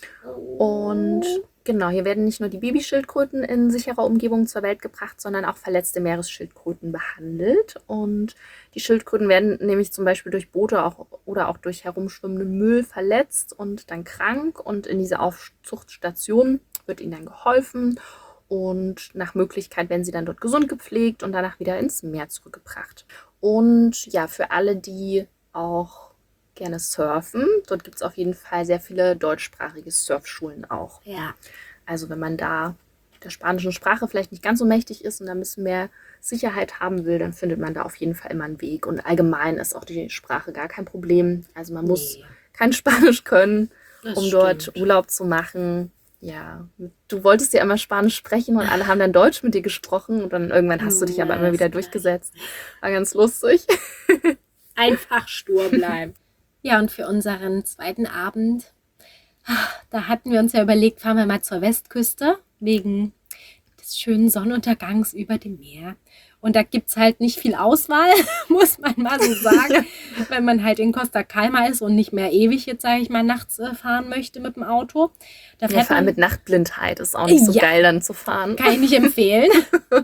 Und genau, hier werden nicht nur die Babyschildkröten in sicherer Umgebung zur Welt gebracht, sondern auch verletzte Meeresschildkröten behandelt. Und die Schildkröten werden nämlich zum Beispiel durch Boote auch, oder auch durch herumschwimmenden Müll verletzt und dann krank. Und in dieser Aufzuchtstation wird ihnen dann geholfen. Und nach Möglichkeit werden sie dann dort gesund gepflegt und danach wieder ins Meer zurückgebracht. Und ja, für alle, die auch gerne surfen, dort gibt es auf jeden Fall sehr viele deutschsprachige Surfschulen auch. Ja. Also wenn man da der spanischen Sprache vielleicht nicht ganz so mächtig ist und da ein bisschen mehr Sicherheit haben will, dann findet man da auf jeden Fall immer einen Weg. Und allgemein ist auch die Sprache gar kein Problem. Also man muss Nee. kein Spanisch können, Das um dort stimmt. Urlaub zu machen. Ja, du wolltest ja immer Spanisch sprechen und alle haben dann Deutsch mit dir gesprochen und dann irgendwann hast du dich aber Ja, immer das wieder gleich. durchgesetzt. War ganz lustig. Einfach stur bleiben. Ja, und für unseren zweiten Abend, ah, da hatten wir uns ja überlegt, fahren wir mal zur Westküste wegen des schönen Sonnenuntergangs über dem Meer. Und da gibt es halt nicht viel Auswahl, muss man mal so sagen, wenn man halt in Costa Calma ist und nicht mehr ewig jetzt, sage ich mal, nachts äh, fahren möchte mit dem Auto. Da Ja, fährt vor allem man mit Nachtblindheit ist auch nicht so Ja. geil dann zu fahren. Kann ich nicht empfehlen.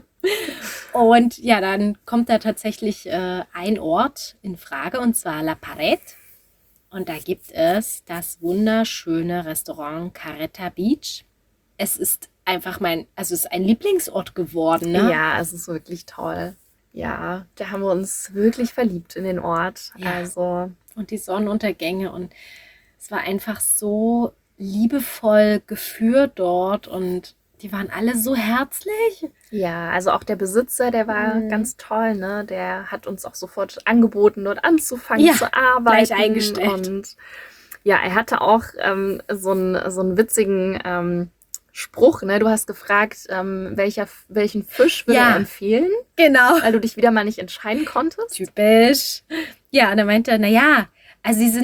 Und ja, dann kommt da tatsächlich äh, ein Ort in Frage, und zwar La Pared. Und da gibt es das wunderschöne Restaurant Carreta Beach. Es ist einfach mein, also es ist ein Lieblingsort geworden, ne? Ja, es ist wirklich toll. Ja, da haben wir uns wirklich verliebt in den Ort. Ja. Also Und die Sonnenuntergänge, und es war einfach so liebevoll geführt dort und die waren alle so herzlich. ja, also auch der Besitzer, der war Mhm. ganz toll, ne? Der hat uns auch sofort angeboten, dort anzufangen Ja, zu arbeiten. gleich eingestellt. Und ja, er hatte auch ähm, so, einen, so einen witzigen ähm, Spruch, ne? Du hast gefragt, ähm, welcher, welchen Fisch würde Ja. er empfehlen, Genau. weil du dich wieder mal nicht entscheiden konntest. Typisch. Ja, und er meinte, naja, also sie sind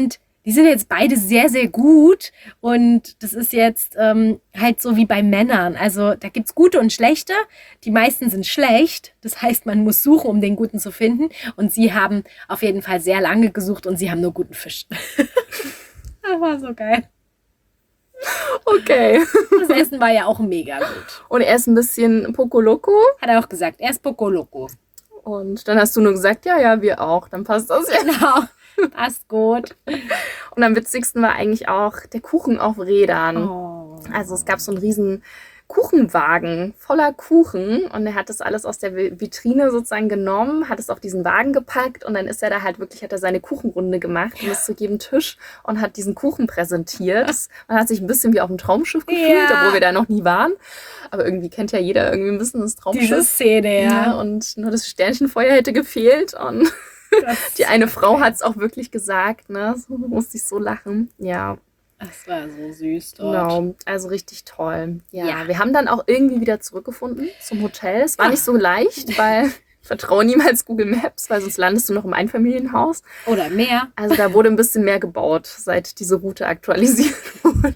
die sind jetzt beide sehr, sehr gut. Und das ist jetzt ähm, halt so wie bei Männern. Also da gibt's gute und schlechte. Die meisten sind schlecht. Das heißt, man muss suchen, um den guten zu finden. Und sie haben auf jeden Fall sehr lange gesucht und sie haben nur guten Fisch. Das war so geil. Okay. Das Essen war ja auch mega gut. Und er ist ein bisschen Poco Loco. Hat er auch gesagt, er ist Poco Loco. Und dann hast du nur gesagt, ja, ja, wir auch. Dann passt das ja. Genau, passt gut. Und am witzigsten war eigentlich auch der Kuchen auf Rädern. Oh. Also es gab so einen riesen Kuchenwagen voller Kuchen und er hat das alles aus der Vitrine sozusagen genommen, hat es auf diesen Wagen gepackt und dann ist er da halt wirklich, hat er seine Kuchenrunde gemacht und ist zu jedem Tisch und hat diesen Kuchen präsentiert. Man hat sich ein bisschen wie auf dem Traumschiff gefühlt, Ja. obwohl wir da noch nie waren. Aber irgendwie kennt ja jeder irgendwie ein bisschen das Traumschiff. Diese Szene, ja. Ja, und nur das Sternchenfeuer hätte gefehlt und Das, die eine Frau hat es auch wirklich gesagt, ne? So musste ich so lachen. Ja, das war so süß dort. genau. Also richtig toll. Ja, Ja. wir haben dann auch irgendwie wieder zurückgefunden zum Hotel. Es war Ja. nicht so leicht, weil ich vertraue niemals Google Maps, weil sonst landest du noch im Einfamilienhaus. Oder mehr. Also da wurde ein bisschen mehr gebaut, seit diese Route aktualisiert wurde.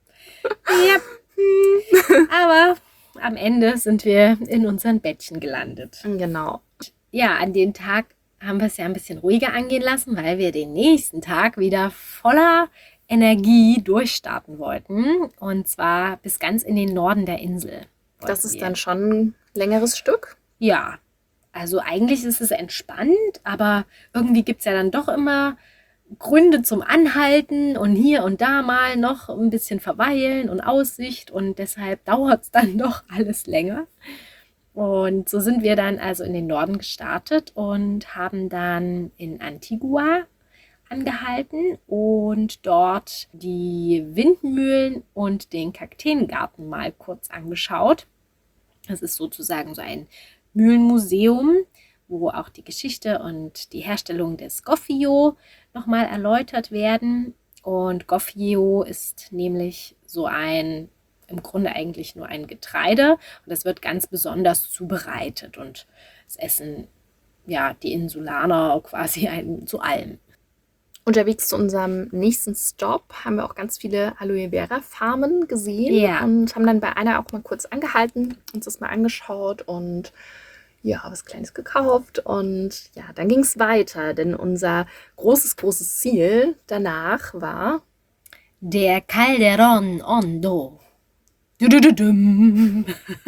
Ja. Aber am Ende sind wir in unseren Bettchen gelandet. Genau. Ja, an den Tag haben wir es ja ein bisschen ruhiger angehen lassen, weil wir den nächsten Tag wieder voller Energie durchstarten wollten. Und zwar bis ganz in den Norden der Insel. Das wollten ist wir. dann schon ein längeres Stück. Ja, also eigentlich ist es entspannt, aber irgendwie gibt es ja dann doch immer Gründe zum Anhalten und hier und da mal noch ein bisschen verweilen und Aussicht und deshalb dauert es dann doch alles länger. Und so sind wir dann also in den Norden gestartet und haben dann in Antigua angehalten und dort die Windmühlen und den Kakteengarten mal kurz angeschaut. Das ist sozusagen so ein Mühlenmuseum, wo auch die Geschichte und die Herstellung des Goffio nochmal erläutert werden. Und Goffio ist nämlich so ein, im Grunde eigentlich nur ein Getreide und das wird ganz besonders zubereitet und es essen ja die Insulaner quasi ein, zu allem. Unterwegs zu unserem nächsten Stop haben wir auch ganz viele Aloe Vera Farmen gesehen Ja. und haben dann bei einer auch mal kurz angehalten, uns das mal angeschaut und ja, was Kleines gekauft. Und ja, dann ging es weiter, denn unser großes, großes Ziel danach war Der Calderón Hondo. Dudududum.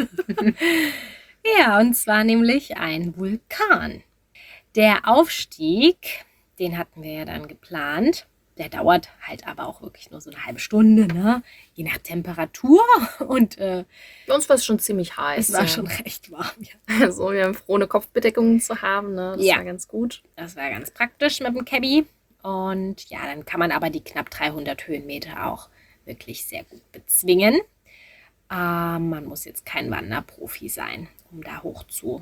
Ja, und zwar nämlich ein Vulkan. Der Aufstieg, den hatten wir ja dann geplant. Der dauert halt aber auch wirklich nur so eine halbe Stunde, ne? Je nach Temperatur. Und äh, bei uns war es schon ziemlich heiß. es war ja. schon recht warm. Ja. Also wir haben froh, eine Kopfbedeckung zu haben. Ne? Das Ja. war ganz gut. Das war ganz praktisch mit dem Cabby. Und ja, dann kann man aber die knapp dreihundert Höhenmeter auch wirklich sehr gut bezwingen. Ähm, man muss jetzt kein Wanderprofi sein, um da hochzukommen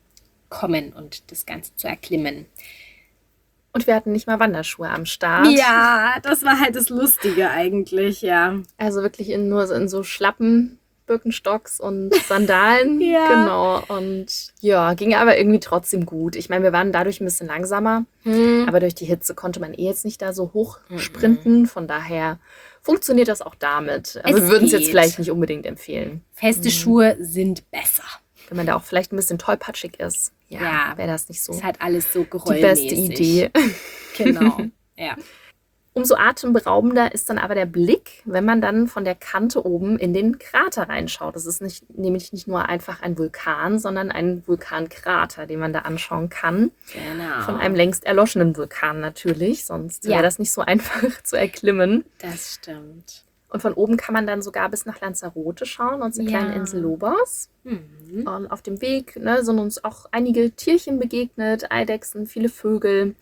und das Ganze zu erklimmen. Und wir hatten nicht mal Wanderschuhe am Start. Ja, das war halt das Lustige eigentlich, ja. Also wirklich in, nur so in so Schlappen, Birkenstocks und Sandalen. Ja. Genau. Und ja, ging aber irgendwie trotzdem gut. Ich meine, wir waren dadurch ein bisschen langsamer, aber durch die Hitze konnte man eh jetzt nicht da so hoch sprinten. Von daher funktioniert das auch damit. Aber Es wir würden es jetzt geht. vielleicht nicht unbedingt empfehlen. Feste Schuhe sind besser. Wenn man da auch vielleicht ein bisschen tollpatschig ist. Ja, Ja. wäre das nicht so Ist halt alles so die geräummäßig. beste Idee. Genau, ja. Umso atemberaubender ist dann aber der Blick, wenn man dann von der Kante oben in den Krater reinschaut. Das ist nicht, nämlich nicht nur einfach ein Vulkan, sondern ein Vulkankrater, den man da anschauen kann. Genau. Von einem längst erloschenen Vulkan natürlich, sonst Ja. wäre das nicht so einfach zu erklimmen. Das stimmt. Und von oben kann man dann sogar bis nach Lanzarote schauen und zur Ja. kleinen Insel Lobos. Mhm. Und auf dem Weg ne, sind uns auch einige Tierchen begegnet, Eidechsen, viele Vögel.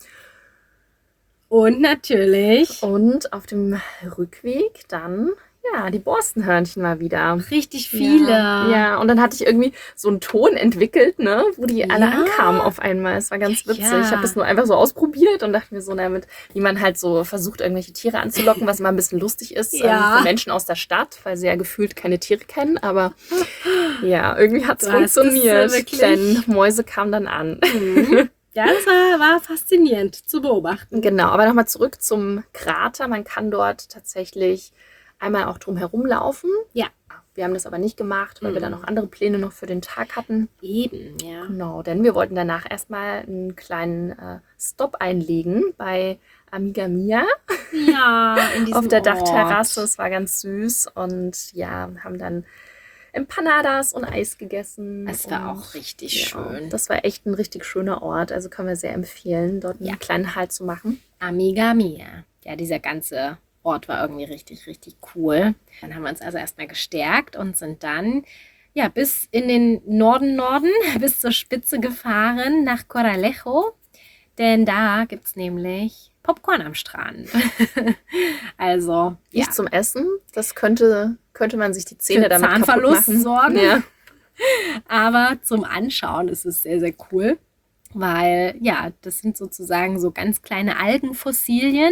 Und natürlich Und auf dem Rückweg dann, ja, die Borstenhörnchen mal wieder. richtig viele. Ja, ja, und dann hatte ich irgendwie so einen Ton entwickelt, ne, wo die alle Ja. ankamen auf einmal. Es war ganz witzig. Ja. Ich habe das nur einfach so ausprobiert und dachte mir so, damit, wie man halt so versucht, irgendwelche Tiere anzulocken, was immer ein bisschen lustig ist Ja. ähm, für Menschen aus der Stadt, weil sie ja gefühlt keine Tiere kennen. Aber ja, irgendwie hat es Du hast es, äh, funktioniert. wirklich- Denn Mäuse kamen dann an. Mhm. Ja, das war, war faszinierend zu beobachten. Genau, aber nochmal zurück zum Krater. Man kann dort tatsächlich einmal auch drum herum laufen. Ja. Wir haben das aber nicht gemacht, weil wir dann Mhm. noch andere Pläne noch für den Tag hatten. Eben, ja. Genau, denn wir wollten danach erstmal einen kleinen äh, Stop einlegen bei Amiga Mia Ja, in diesem auf der Ort. Dachterrasse. Es war ganz süß und ja, haben dann Empanadas und Eis gegessen. Es war und, auch richtig ja, schön. Das war echt ein richtig schöner Ort. Also können wir sehr empfehlen, dort einen Ja. kleinen Halt zu machen. Amiga Mia. Ja, dieser ganze Ort war irgendwie richtig, richtig cool. Dann haben wir uns also erstmal gestärkt und sind dann ja bis in den Norden, Norden, bis zur Spitze gefahren nach Coralejo. Denn da gibt es nämlich Popcorn am Strand. Also, Nicht ja, zum Essen, das könnte, könnte man sich die Zähne Für damit kaputt Zahnverlust machen. sorgen. Ja. aber zum Anschauen ist es sehr, sehr cool. Weil, ja, das sind sozusagen so ganz kleine Algenfossilien.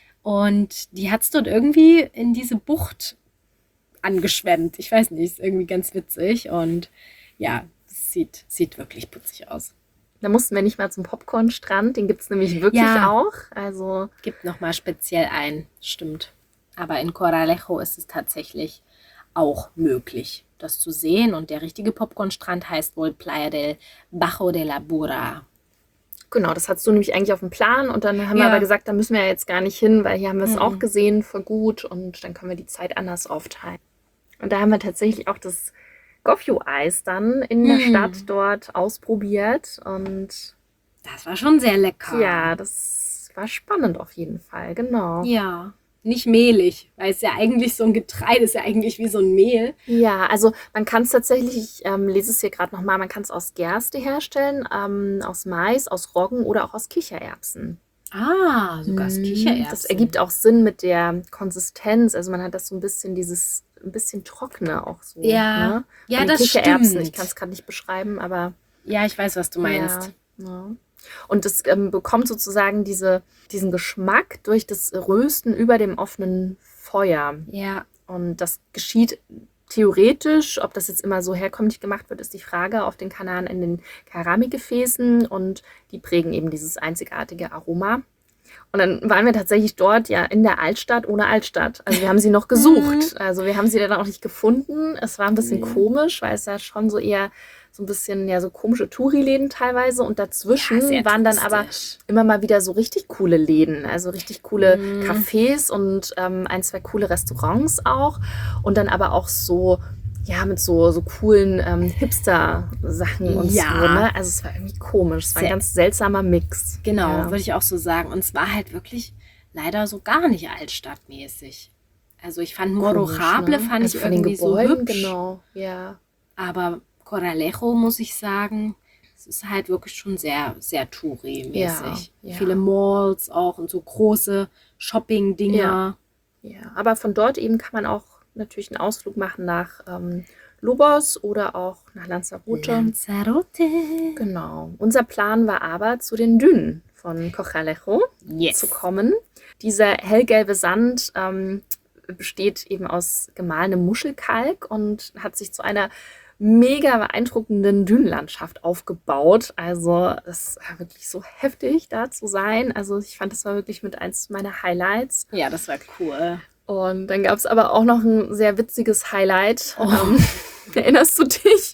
Und die hat es dort irgendwie in diese Bucht angeschwemmt. Ich weiß nicht, ist irgendwie ganz witzig. Und ja, es sieht, sieht wirklich putzig aus. Da mussten wir nicht mal zum Popcornstrand, den gibt es nämlich wirklich Ja. auch. Also Gibt nochmal speziell ein, stimmt. Aber in Coralejo ist es tatsächlich auch möglich, das zu sehen. Und der richtige Popcornstrand heißt wohl Playa del Bajo de la Bura. genau, das hattest du nämlich eigentlich auf dem Plan und dann haben wir Ja. aber gesagt, da müssen wir jetzt gar nicht hin, weil hier haben wir es Mhm. auch gesehen, voll gut und dann können wir die Zeit anders aufteilen. Und da haben wir tatsächlich auch das Gofio-Eis dann in der Mhm. Stadt dort ausprobiert und Das war schon sehr lecker. ja, das war spannend auf jeden Fall, genau. Ja. Nicht mehlig, weil es ja eigentlich so ein Getreide ist, ja eigentlich wie so ein Mehl. Ja, also man kann es tatsächlich, ich ähm, lese es hier gerade nochmal, man kann es aus Gerste herstellen, ähm, aus Mais, aus Roggen oder auch aus Kichererbsen. Ah, sogar aus Mhm. Kichererbsen. Das ergibt auch Sinn mit der Konsistenz. Also man hat das so ein bisschen dieses, ein bisschen trockene auch so. Ja. Ne? Ja, Von den das Kichererbsen. stimmt. Ich kann es gerade nicht beschreiben, aber Ja, ich weiß, was du meinst. ja, ja. Und es ähm, bekommt sozusagen diese, diesen Geschmack durch das Rösten über dem offenen Feuer. Ja. Und das geschieht theoretisch, ob das jetzt immer so herkömmlich gemacht wird, ist die Frage, auf den Kanaren in den Keramikgefäßen und die prägen eben dieses einzigartige Aroma. Und dann waren wir tatsächlich dort ja in der Altstadt ohne Altstadt. Also wir haben sie noch gesucht. Also wir haben sie dann auch nicht gefunden. Es war ein bisschen Mhm. komisch, weil es ja schon so eher so ein bisschen, ja, so komische Touri-Läden teilweise und dazwischen Ja, sehr waren dann aber touristisch. immer mal wieder so richtig coole Läden, also richtig coole Mhm. Cafés und ähm, ein, zwei coole Restaurants auch und dann aber auch so, ja, mit so, so coolen ähm, Hipster-Sachen und Ja. so, ne? Also es war irgendwie komisch, es war ein Sehr- ganz seltsamer Mix. Genau, Ja. würde ich auch so sagen. Und es war halt wirklich leider so gar nicht altstadtmäßig. Also ich fand Morojable Komisch, ne? fand Also ich von den irgendwie so Gebäuden, hübsch. genau, ja. Aber Coralejo, muss ich sagen, es ist halt wirklich schon sehr, sehr Touri-mäßig. Ja, ja. Viele Malls auch und so große Shopping-Dinger. Ja, aber von dort eben kann man auch natürlich einen Ausflug machen nach ähm, Lobos oder auch nach Lanzarote. Lanzarote. Genau. Unser Plan war aber, zu den Dünen von Coralejo Yes. zu kommen. Dieser hellgelbe Sand ähm, besteht eben aus gemahlenem Muschelkalk und hat sich zu einer mega beeindruckenden Dünenlandschaft aufgebaut. Also es war wirklich so heftig, da zu sein. Also ich fand, das war wirklich mit eins meiner Highlights. Ja, das war cool. Und dann gab es aber auch noch ein sehr witziges Highlight. Oh. Ähm, erinnerst du dich?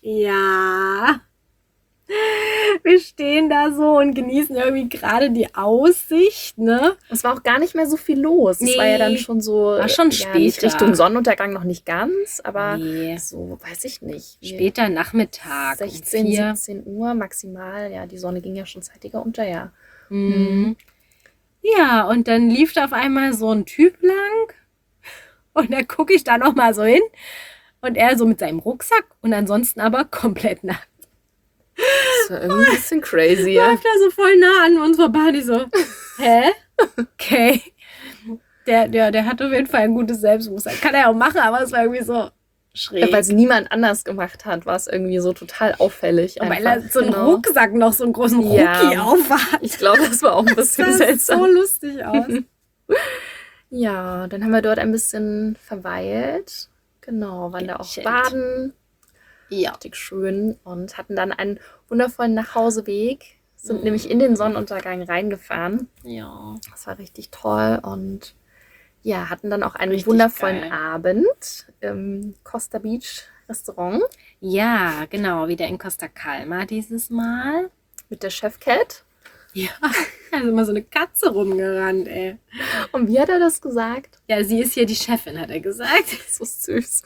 Ja. Wir stehen da so und genießen irgendwie gerade die Aussicht, ne? Es war auch gar nicht mehr so viel los. Es Nee, war ja dann schon so, war schon ja, nicht später. Richtung Sonnenuntergang noch nicht ganz, aber Nee. so, weiß ich nicht. wie Später Nachmittag. um sechzehn, vier. siebzehn Uhr maximal. Ja, die Sonne ging ja schon zeitiger unter, ja. Mhm. Ja, und dann lief da auf einmal so ein Typ lang und da gucke ich da noch mal so hin und er so mit seinem Rucksack und ansonsten aber komplett nackt. Das war irgendwie ein bisschen crazy, ja. Läuft da so voll nah an uns vorbei und ich so, hä? Okay. Der, der, der hat auf jeden Fall ein gutes Selbstbewusstsein. Kann er ja auch machen, aber es war irgendwie so schräg. Weil es niemand anders gemacht hat, war es irgendwie so total auffällig. Und weil er einfach. so einen Genau. Rucksack noch, so einen großen Ja. Rucki auf hat. Ich glaube, das war auch ein Das bisschen sah seltsam. so lustig aus. Ja, dann haben wir dort ein bisschen verweilt. Genau, waren da auch Gechillt. baden. Ja. Richtig schön und hatten dann einen wundervollen Nachhauseweg. sind nämlich in den Sonnenuntergang reingefahren. Ja. Das war richtig toll und ja, hatten dann auch einen Richtig wundervollen geil. Abend im Costa Beach Restaurant Ja, genau, wieder in Costa Calma dieses Mal. mit der Chefcat. Ja, da ist immer so eine Katze rumgerannt, ey. Und wie hat er das gesagt? Ja, sie ist hier die Chefin, hat er gesagt. So süß.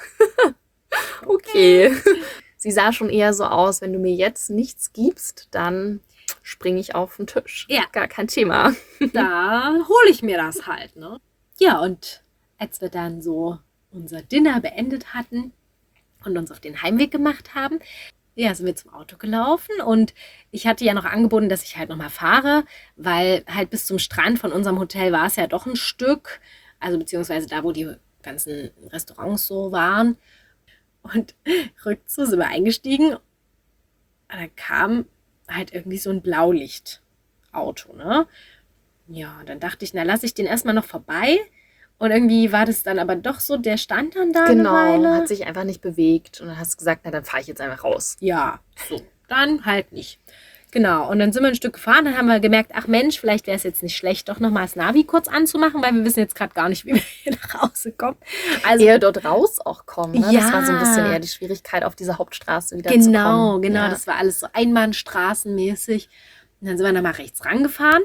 Okay. Sie sah schon eher so aus, wenn du mir jetzt nichts gibst, dann springe ich auf den Tisch. Ja. Gar kein Thema. Da hole ich mir das halt, ne? Ja, und als wir dann so unser Dinner beendet hatten und uns auf den Heimweg gemacht haben, ja, sind wir zum Auto gelaufen und ich hatte ja noch angeboten, dass ich halt nochmal fahre, weil halt bis zum Strand von unserem Hotel war es ja doch ein Stück, also beziehungsweise da, wo die ganzen Restaurants so waren. Und rückzu sind wir eingestiegen und dann kam halt irgendwie so ein Blaulichtauto, ne? Ja, und dann dachte ich, na, lasse ich den erstmal noch vorbei. Und irgendwie war das dann aber doch so, der stand dann da Genau, eine Weile. hat sich einfach nicht bewegt. Und dann hast du gesagt, na dann fahre ich jetzt einfach raus. Ja, so, dann halt nicht. Genau, und dann sind wir ein Stück gefahren, dann haben wir gemerkt, ach Mensch, vielleicht wäre es jetzt nicht schlecht, doch nochmal das Navi kurz anzumachen, weil wir wissen jetzt gerade gar nicht, wie wir hier nach Hause kommen. Also Eher dort raus auch kommen. Ne? Ja. Das war so ein bisschen eher die Schwierigkeit, auf diese Hauptstraße wieder zu kommen. genau, genau, Ja. das war alles so einbahnstraßenmäßig. Und dann sind wir nochmal rechts rangefahren.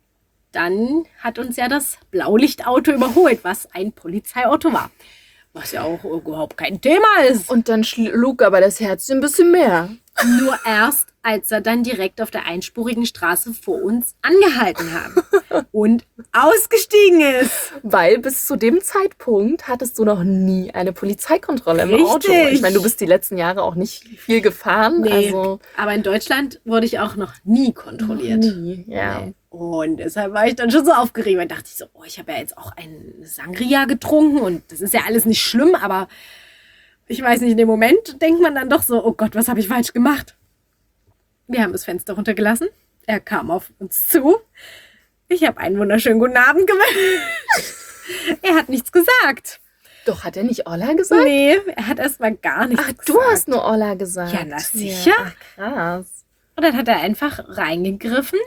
Dann hat uns ja das Blaulichtauto überholt, was ein Polizeiauto war. Was ja auch überhaupt kein Thema ist. Und dann schlug aber das Herz ein bisschen mehr. Nur erst, als er dann direkt auf der einspurigen Straße vor uns angehalten hat und ausgestiegen ist. Weil bis zu dem Zeitpunkt hattest du noch nie eine Polizeikontrolle im Richtig. Auto. Ich meine, du bist die letzten Jahre auch nicht viel gefahren. Nee, Also aber in Deutschland wurde ich auch noch nie kontrolliert. nie. Ja. Nee. Und deshalb war ich dann schon so aufgeregt. Dann dachte ich so, oh, ich habe ja jetzt auch einen Sangria getrunken und das ist ja alles nicht schlimm, aber ich weiß nicht, in dem Moment denkt man dann doch so, oh Gott, was habe ich falsch gemacht? Wir haben das Fenster runtergelassen. Er kam auf uns zu. Ich habe einen wunderschönen guten Abend gewünscht. Er hat nichts gesagt. Doch, hat er nicht Olla gesagt? Nee, er hat erst mal gar nichts Ach, gesagt. du hast nur Olla gesagt. Ja, na sicher. Ja, ach, krass. Und dann hat er einfach reingegriffen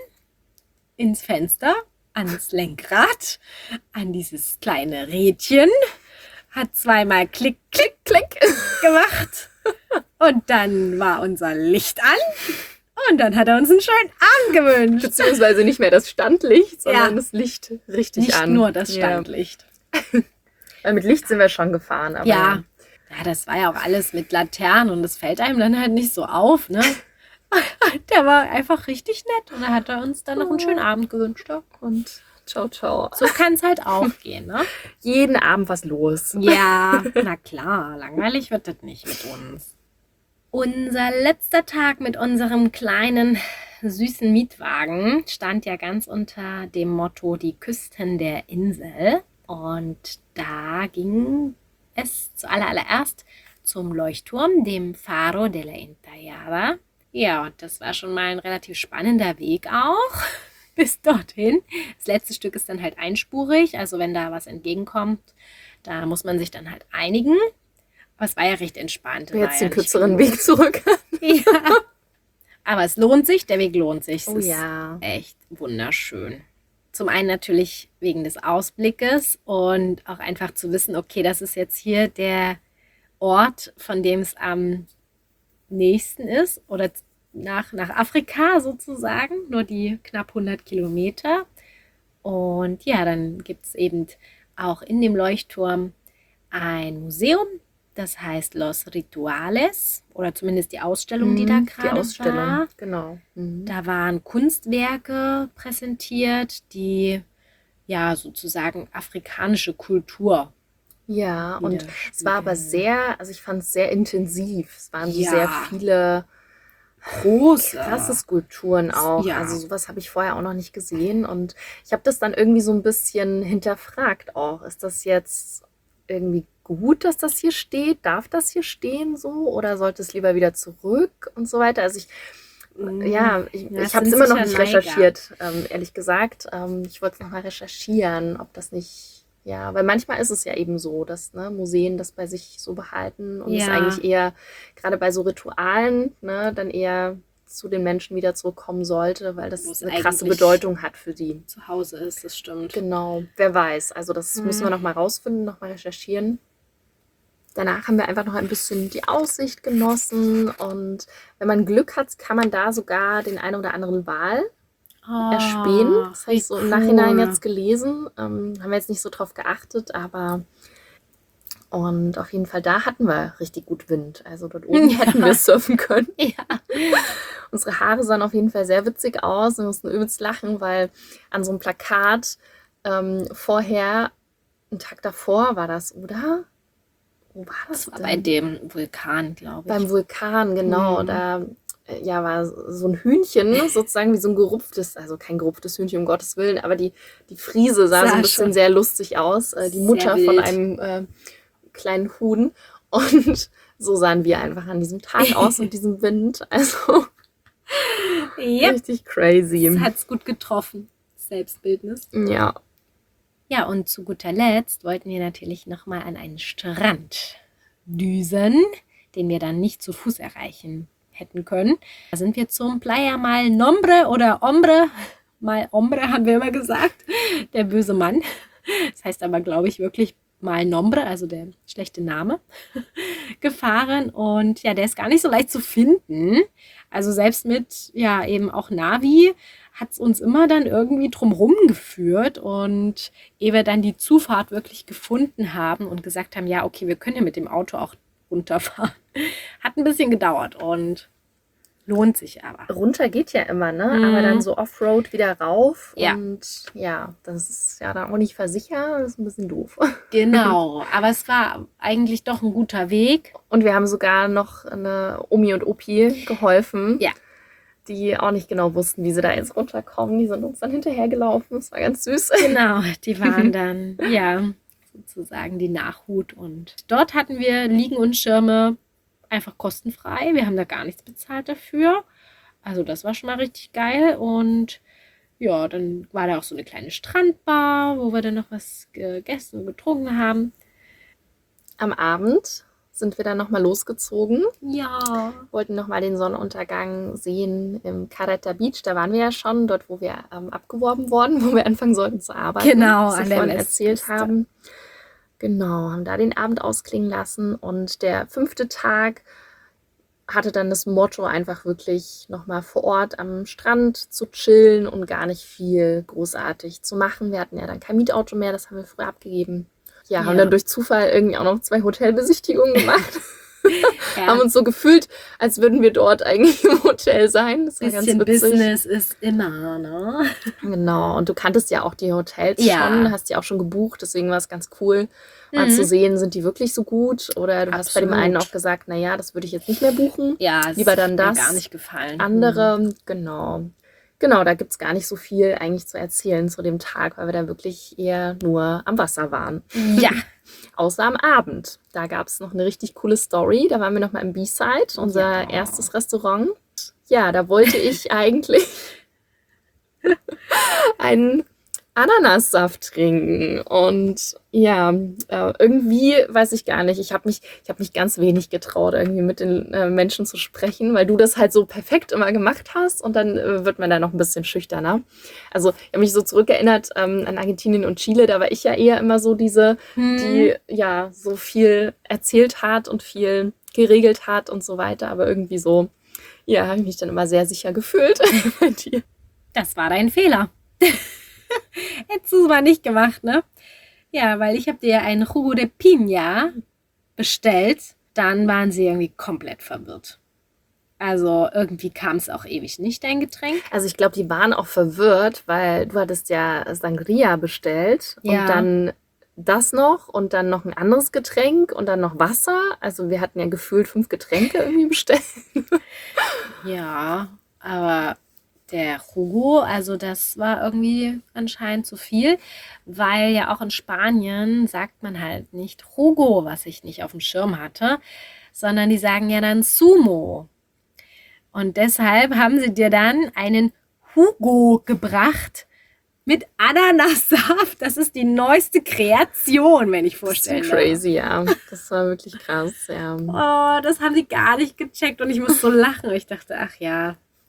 ins Fenster, ans Lenkrad, an dieses kleine Rädchen, hat zweimal Klick, Klick, Klick gemacht und dann war unser Licht an und dann hat er uns einen schönen Abend gewünscht. Beziehungsweise nicht mehr das Standlicht, sondern Ja. das Licht richtig Nicht an. nur das Ja. Standlicht. Weil mit Licht sind wir schon gefahren. Aber Ja. Ja, das war ja auch alles mit Laternen und das fällt einem dann halt nicht so auf, ne? Der war einfach richtig nett und da hat er uns dann noch einen schönen Abend gewünscht. Ja. Und ciao, ciao. So kann es halt auch gehen, ne? Jeden Abend was los. Ja, na klar, langweilig wird das nicht mit uns. Unser letzter Tag mit unserem kleinen, süßen Mietwagen stand ja ganz unter dem Motto die Küsten der Insel. Und da ging es zuallererst zum Leuchtturm, dem Faro de la Intallada. Ja, und das war schon mal ein relativ spannender Weg auch bis dorthin. Das letzte Stück ist dann halt einspurig, also wenn da was entgegenkommt, da muss man sich dann halt einigen. Aber es war ja recht entspannt. Wer War jetzt ja den nicht kürzeren viel Weg zurück hat. los. Ja. Aber es lohnt sich, der Weg lohnt sich. Es Oh ist ja. echt wunderschön. Zum einen natürlich wegen des Ausblickes und auch einfach zu wissen, okay, das ist jetzt hier der Ort, von dem es am nächsten ist oder nach, nach Afrika sozusagen, nur die knapp hundert Kilometer. Und ja, dann gibt es eben auch in dem Leuchtturm ein Museum, das heißt Los Rituales oder zumindest die Ausstellung, die da Mhm, gerade Die Ausstellung, war. genau. Mhm. Da waren Kunstwerke präsentiert, die ja sozusagen afrikanische Kultur. Ja, und Wieder es war aber spiegeln. sehr, also ich fand es sehr intensiv. Es waren so Ja. sehr viele Große. krasse Skulpturen auch. Ja. Also sowas habe ich vorher auch noch nicht gesehen. Und ich habe das dann irgendwie so ein bisschen hinterfragt auch. Ist das jetzt irgendwie gut, dass das hier steht? Darf das hier stehen so? Oder sollte es lieber wieder zurück und so weiter? Also ich, ja, ich, Ja, ich es habe es sind immer noch sicher nicht Neiger. recherchiert, ähm, ehrlich gesagt. Ähm, ich wollte es nochmal recherchieren, ob das nicht, ja, weil manchmal ist es ja eben so, dass ne, Museen das bei sich so behalten und es Ja. eigentlich eher, gerade bei so Ritualen, ne, dann eher zu den Menschen wieder zurückkommen sollte, weil Wo das es eine krasse eigentlich Bedeutung hat für die. zu Hause ist, das stimmt. Genau, wer weiß. Also das müssen wir Hm. nochmal rausfinden, nochmal recherchieren. Danach haben wir einfach noch ein bisschen die Aussicht genossen und wenn man Glück hat, kann man da sogar den einen oder anderen Wal erspähen. Oh, Das habe ich wie so im Nachhinein cool. jetzt gelesen. Ähm, haben wir jetzt nicht so drauf geachtet, aber und auf jeden Fall da hatten wir richtig gut Wind. Also dort oben hätten wir surfen können. Ja. Unsere Haare sahen auf jeden Fall sehr witzig aus. Wir mussten übelst lachen, weil an so einem Plakat ähm, vorher, einen Tag davor war das, oder? Wo war das Das war denn? bei dem Vulkan, glaube ich. Beim Vulkan, genau. Mhm. Da äh, ja, war so ein Hühnchen, sozusagen wie so ein gerupftes, also kein gerupftes Hühnchen, um Gottes Willen, aber die, die Friese sah, Sah so ein bisschen schon sehr lustig aus. Äh, die sehr Mutter von wild. einem äh, kleinen Huhn. Und so sahen wir einfach an diesem Tag aus mit diesem Wind. Also Yep, richtig das crazy. hat's gut getroffen. Das Selbstbildnis. Ja, Ja, und zu guter Letzt wollten wir natürlich nochmal an einen Strand düsen, den wir dann nicht zu Fuß erreichen hätten können. Da sind wir zum Playa Mal Nombre oder Hombre, Mal Hombre haben wir immer gesagt, der böse Mann. Das heißt aber, glaube ich, wirklich Mal Nombre, also der schlechte Name, gefahren. Und ja, der ist gar nicht so leicht zu finden. Also selbst mit, ja, eben auch Navi hat es uns immer dann irgendwie drumherum geführt. Und ehe wir dann die Zufahrt wirklich gefunden haben und gesagt haben, ja, okay, wir können ja mit dem Auto auch runterfahren, hat ein bisschen gedauert und lohnt sich aber. runter geht ja immer, ne? Mhm. Aber dann so Offroad wieder rauf. Ja. Und ja, das ist ja dann auch nicht versichert. Das ist ein bisschen doof. Genau, aber es war eigentlich doch ein guter Weg. Und wir haben sogar noch eine Omi und Opi geholfen, Ja. die auch nicht genau wussten, wie sie da jetzt runterkommen. Die sind uns dann hinterhergelaufen. Das war ganz süß. Genau, die waren dann, ja, sozusagen die Nachhut. Und dort hatten wir Liegen und Schirme einfach kostenfrei. Wir haben da gar nichts bezahlt dafür. Also das war schon mal richtig geil. Und ja, dann war da auch so eine kleine Strandbar, wo wir dann noch was gegessen und getrunken haben. Am Abend sind wir dann nochmal losgezogen, Ja. wollten nochmal den Sonnenuntergang sehen im Carreta Beach. Da waren wir ja schon, dort, wo wir ähm, abgeworben wurden, wo wir anfangen sollten zu arbeiten. Genau, was wir an der vorhin erzählt Westküste. haben. Genau, haben da den Abend ausklingen lassen. Und der fünfte Tag hatte dann das Motto, einfach wirklich nochmal vor Ort am Strand zu chillen und gar nicht viel großartig zu machen. Wir hatten ja dann kein Mietauto mehr, das haben wir früher abgegeben. Ja, haben Ja. dann durch Zufall irgendwie auch noch zwei Hotelbesichtigungen gemacht. Ja, Haben uns so gefühlt, als würden wir dort eigentlich im Hotel sein. Das war ein ganz bisschen witzig. Business ist immer, ne? Genau, und du kanntest ja auch die Hotels Ja. schon, hast die auch schon gebucht, deswegen war es ganz cool, mal Mhm. zu sehen, sind die wirklich so gut? Oder du hast bei dem einen Absolut. auch gesagt, naja, das würde ich jetzt nicht mehr buchen. Ja, es Lieber dann hat mir das. gar nicht gefallen. Mhm. Andere, genau. Genau, da gibt es gar nicht so viel eigentlich zu erzählen zu dem Tag, weil wir da wirklich eher nur am Wasser waren. Ja, Außer am Abend. Da gab es noch eine richtig coole Story. Da waren wir nochmal im B-Side, unser Ja. erstes Restaurant. Ja, da wollte ich eigentlich einen Ananassaft trinken. Und ja, äh, irgendwie weiß ich gar nicht. Ich habe mich, ich hab mich ganz wenig getraut, irgendwie mit den äh, Menschen zu sprechen, weil du das halt so perfekt immer gemacht hast und dann äh, wird man da noch ein bisschen schüchterner. Also ich habe mich so zurückerinnert ähm, an Argentinien und Chile. Da war ich ja eher immer so diese, die ja so viel erzählt hat und viel geregelt hat und so weiter. Aber irgendwie so, ja, habe ich mich dann immer sehr sicher gefühlt bei dir. das war dein Fehler. Hättest du es mal nicht gemacht, ne? Ja, weil ich habe dir einen Jugo de Piña bestellt. Dann waren sie irgendwie komplett verwirrt. Also irgendwie kam es auch ewig nicht, dein Getränk. Also ich glaube, die waren auch verwirrt, weil du hattest ja Sangria bestellt Ja. und dann das noch und dann noch ein anderes Getränk und dann noch Wasser. Also wir hatten ja gefühlt fünf Getränke irgendwie bestellt. Ja, aber der Jugo, also das war irgendwie anscheinend zu viel, weil ja auch in Spanien sagt man halt nicht Jugo, was ich nicht auf dem Schirm hatte, sondern die sagen ja dann Sumo. Und deshalb haben sie dir dann einen Jugo gebracht mit Ananassaft. Das ist die neueste Kreation, wenn ich Das ist vorstellen darf. crazy, ja. Das war wirklich krass, ja. Oh, das haben sie gar nicht gecheckt und ich musste so lachen. Ich dachte, ach ja,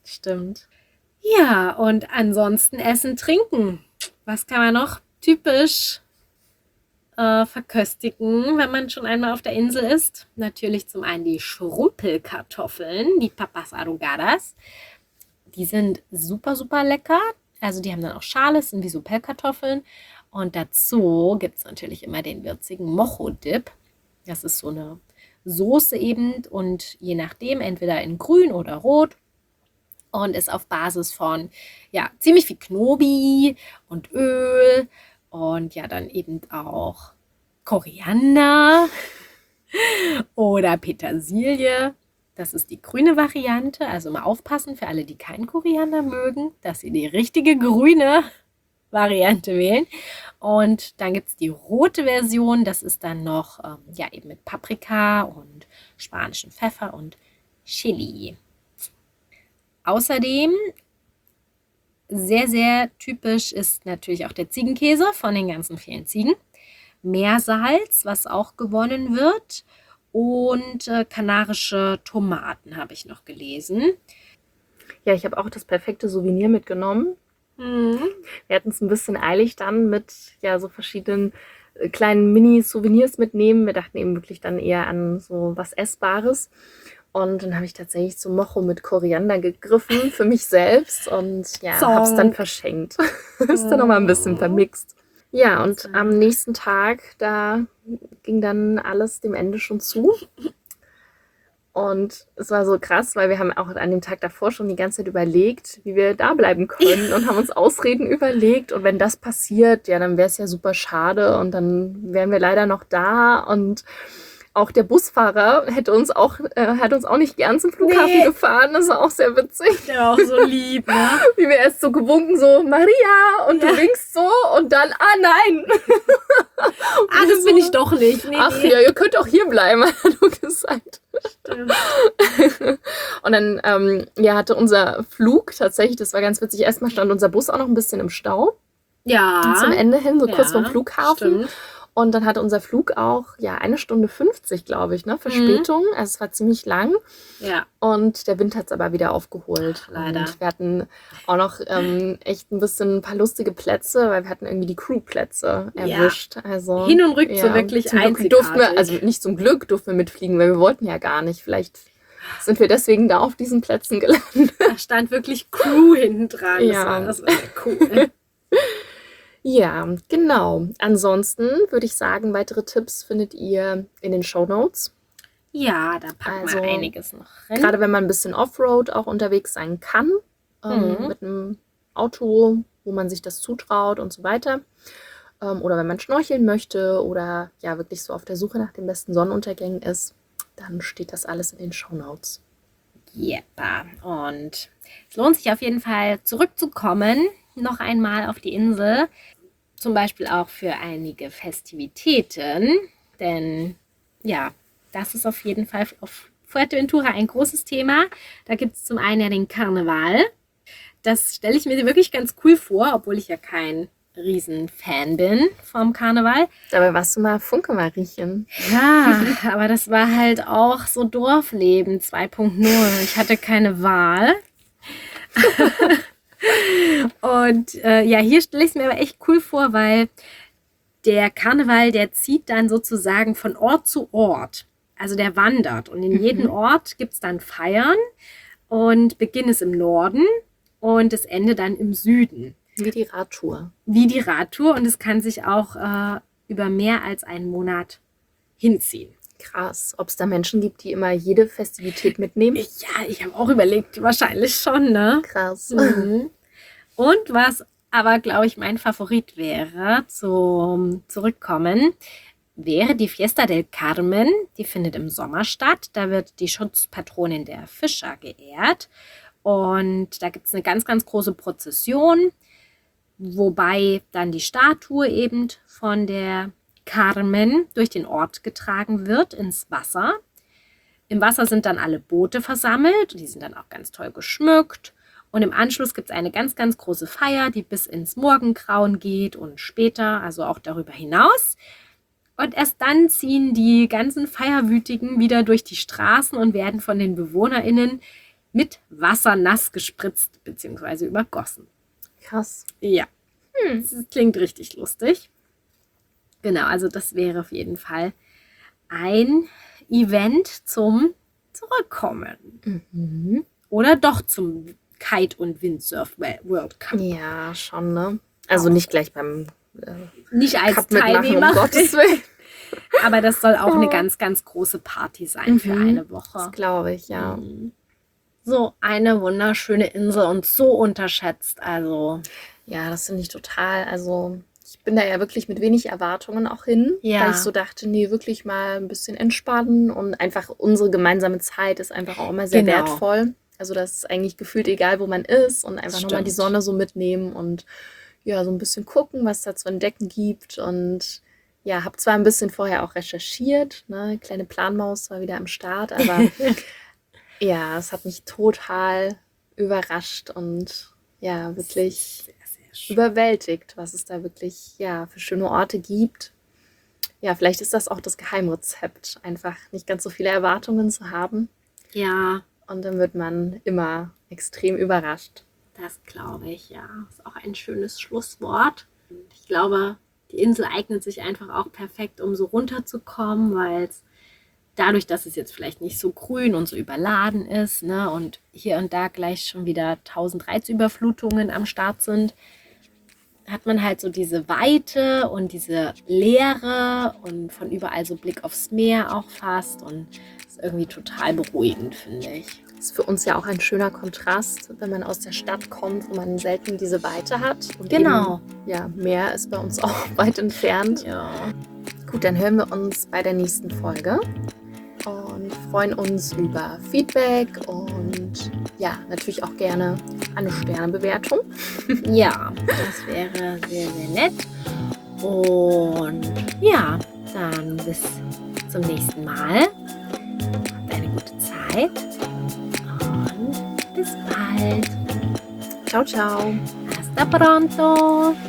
Stimmt. Ja, und ansonsten Essen, Trinken. Was kann man noch typisch äh, verköstigen, wenn man schon einmal auf der Insel ist? Natürlich zum einen die Schrumpelkartoffeln, die Papas Arrugadas. Die sind super, super lecker. Also die haben dann auch Schale, sind wie so Pellkartoffeln. Und dazu gibt es natürlich immer den würzigen Mojo-Dip. Das ist so eine Soße eben und je nachdem entweder in grün oder rot und ist auf Basis von ja ziemlich viel Knobi und Öl und ja dann eben auch Koriander oder Petersilie. Das ist die grüne Variante. Also mal aufpassen für alle, die keinen Koriander mögen, dass sie die richtige grüne Variante wählen. Und dann gibt es die rote Version. Das ist dann noch ähm, ja eben mit Paprika und spanischem Pfeffer und Chili. Außerdem sehr, sehr typisch ist natürlich auch der Ziegenkäse von den ganzen vielen Ziegen. Meersalz, was auch gewonnen wird. Und äh, kanarische Tomaten habe ich noch gelesen. Ja, ich habe auch das perfekte Souvenir mitgenommen. Mhm. Wir hatten es ein bisschen eilig dann mit ja so verschiedenen äh, kleinen Mini-Souvenirs mitnehmen. Wir dachten eben wirklich dann eher an so was Essbares. Und dann habe ich tatsächlich zum Mojo mit Koriander gegriffen für mich selbst und ja, habe es dann verschenkt. Ist dann nochmal ein bisschen vermixt. Ja, und am nächsten Tag, da ging dann alles dem Ende schon zu. Und es war so krass, weil wir haben auch an dem Tag davor schon die ganze Zeit überlegt, wie wir da bleiben können und haben uns Ausreden überlegt. Und wenn das passiert, ja, dann wäre es ja super schade und dann wären wir leider noch da. Und auch der Busfahrer hätte uns auch, äh, hat uns auch nicht gern zum Flughafen Nee. gefahren. Das war auch sehr witzig. Der war auch so lieb, ne? Wie wir erst so gewunken, so Maria und Ja. du winkst so und dann, ah nein. Ah, das bin ich doch nicht. Nee, Ach nee. ja, ihr könnt auch hier bleiben, hat er nur gesagt. Stimmt. Und dann ähm, ja, hatte unser Flug tatsächlich, das war ganz witzig, erstmal stand unser Bus auch noch ein bisschen im Stau Ja. zum Ende hin, so ja, kurz vom Flughafen. Stimmt. Und dann hatte unser Flug auch, ja, eine Stunde fünfzig, glaube ich, ne, Verspätung. Also es war ziemlich lang. Ja. Und der Wind hat es aber wieder aufgeholt. Ach, leider. Und wir hatten auch noch ähm, echt ein bisschen ein paar lustige Plätze, weil wir hatten irgendwie die Crewplätze Ja. erwischt. Also, Hin und rück so wirklich zum Glück einzigartig. durften wir, also nicht zum Glück durften wir mitfliegen, weil wir wollten ja gar nicht. Vielleicht sind wir deswegen da auf diesen Plätzen gelandet. Da stand wirklich Crew hinten dran. Ja. Das war, das war cool. Ja, genau. Ansonsten würde ich sagen, weitere Tipps findet ihr in den Shownotes. Ja, da packen Also, wir einiges noch rein. Gerade wenn man ein bisschen Offroad auch unterwegs sein kann, ähm, Mhm. mit einem Auto, wo man sich das zutraut und so weiter. Ähm, oder wenn man schnorcheln möchte oder ja wirklich so auf der Suche nach den besten Sonnenuntergängen ist, dann steht das alles in den Shownotes. Jeppa. Und es lohnt sich auf jeden Fall zurückzukommen, noch einmal auf die Insel. Zum Beispiel auch für einige Festivitäten. Denn ja, das ist auf jeden Fall auf Fuerteventura ein großes Thema. Da gibt es zum einen ja den Karneval. Das stelle ich mir wirklich ganz cool vor, obwohl ich ja kein Riesenfan bin vom Karneval. Dabei warst du mal Funke Mariechen. Ja, aber das war halt auch so Dorfleben zwei Punkt null. Ich hatte keine Wahl. Und äh, ja, hier stelle ich es mir aber echt cool vor, weil der Karneval, der zieht dann sozusagen von Ort zu Ort. Also der wandert und in jedem Ort gibt es dann Feiern und Beginn ist im Norden und das Ende dann im Süden. Wie die Radtour. Wie die Radtour und es kann sich auch äh, über mehr als einen Monat hinziehen. Krass. Ob es da Menschen gibt, die immer jede Festivität mitnehmen? Ja, ich habe auch überlegt, wahrscheinlich schon, ne? Krass. Mhm. Und was aber, glaube ich, mein Favorit wäre, zum Zurückkommen, wäre die Fiesta del Carmen. Die findet im Sommer statt. Da wird die Schutzpatronin der Fischer geehrt. Und da gibt es eine ganz, ganz große Prozession, wobei dann die Statue eben von der Carmen durch den Ort getragen wird ins Wasser. Im Wasser sind dann alle Boote versammelt. Die sind dann auch ganz toll geschmückt. Und im Anschluss gibt es eine ganz, ganz große Feier, die bis ins Morgengrauen geht und später, also auch darüber hinaus. Und erst dann ziehen die ganzen Feierwütigen wieder durch die Straßen und werden von den BewohnerInnen mit Wasser nass gespritzt bzw. übergossen. Krass. Ja, Hm. das klingt richtig lustig. Genau, also das wäre auf jeden Fall ein Event zum Zurückkommen. Mhm. Oder doch zum Kite- und Windsurf World Cup. Ja, schon, ne? Also nicht gleich beim äh, Nicht als Cup mitmachen, um Teilnehmer, Gottes Willen. aber das soll auch eine ganz, ganz große Party sein für Mhm. eine Woche. Das glaube ich, ja. Mhm. So eine wunderschöne Insel und so unterschätzt. Also Ja, das finde ich total. Also ich bin da ja wirklich mit wenig Erwartungen auch hin, Ja. weil ich so dachte, nee, wirklich mal ein bisschen entspannen und einfach unsere gemeinsame Zeit ist einfach auch immer sehr Genau. wertvoll. Also das ist eigentlich gefühlt egal, wo man ist und einfach nochmal die Stimmt. Sonne so mitnehmen und ja, so ein bisschen gucken, was da zu entdecken gibt. Und ja, habe zwar ein bisschen vorher auch recherchiert, ne, kleine Planmaus war wieder am Start, aber ja, es hat mich total überrascht und ja, wirklich sehr, sehr schön. überwältigt, was es da wirklich ja für schöne Orte gibt. Ja, vielleicht ist das auch das Geheimrezept, einfach nicht ganz so viele Erwartungen zu haben Ja, und dann wird man immer extrem überrascht. das glaube ich, ja. Ist auch ein schönes Schlusswort. Ich glaube, die Insel eignet sich einfach auch perfekt, um so runterzukommen, weil es dadurch, dass es jetzt vielleicht nicht so grün und so überladen ist, ne, und hier und da gleich schon wieder tausend Reizüberflutungen am Start sind, hat man halt so diese Weite und diese Leere und von überall so Blick aufs Meer auch fast und ist irgendwie total beruhigend, finde ich. Das ist für uns ja auch ein schöner Kontrast, wenn man aus der Stadt kommt, wo man selten diese Weite hat. Und Genau. Eben, ja, Meer ist bei uns auch weit entfernt. Ja. Gut, dann hören wir uns bei der nächsten Folge und freuen uns über Feedback und ja, natürlich auch gerne eine Sternebewertung. Ja, das wäre sehr, sehr nett. Und ja, dann bis zum nächsten Mal. Habt eine gute Zeit und bis bald. Ciao, ciao. Hasta pronto!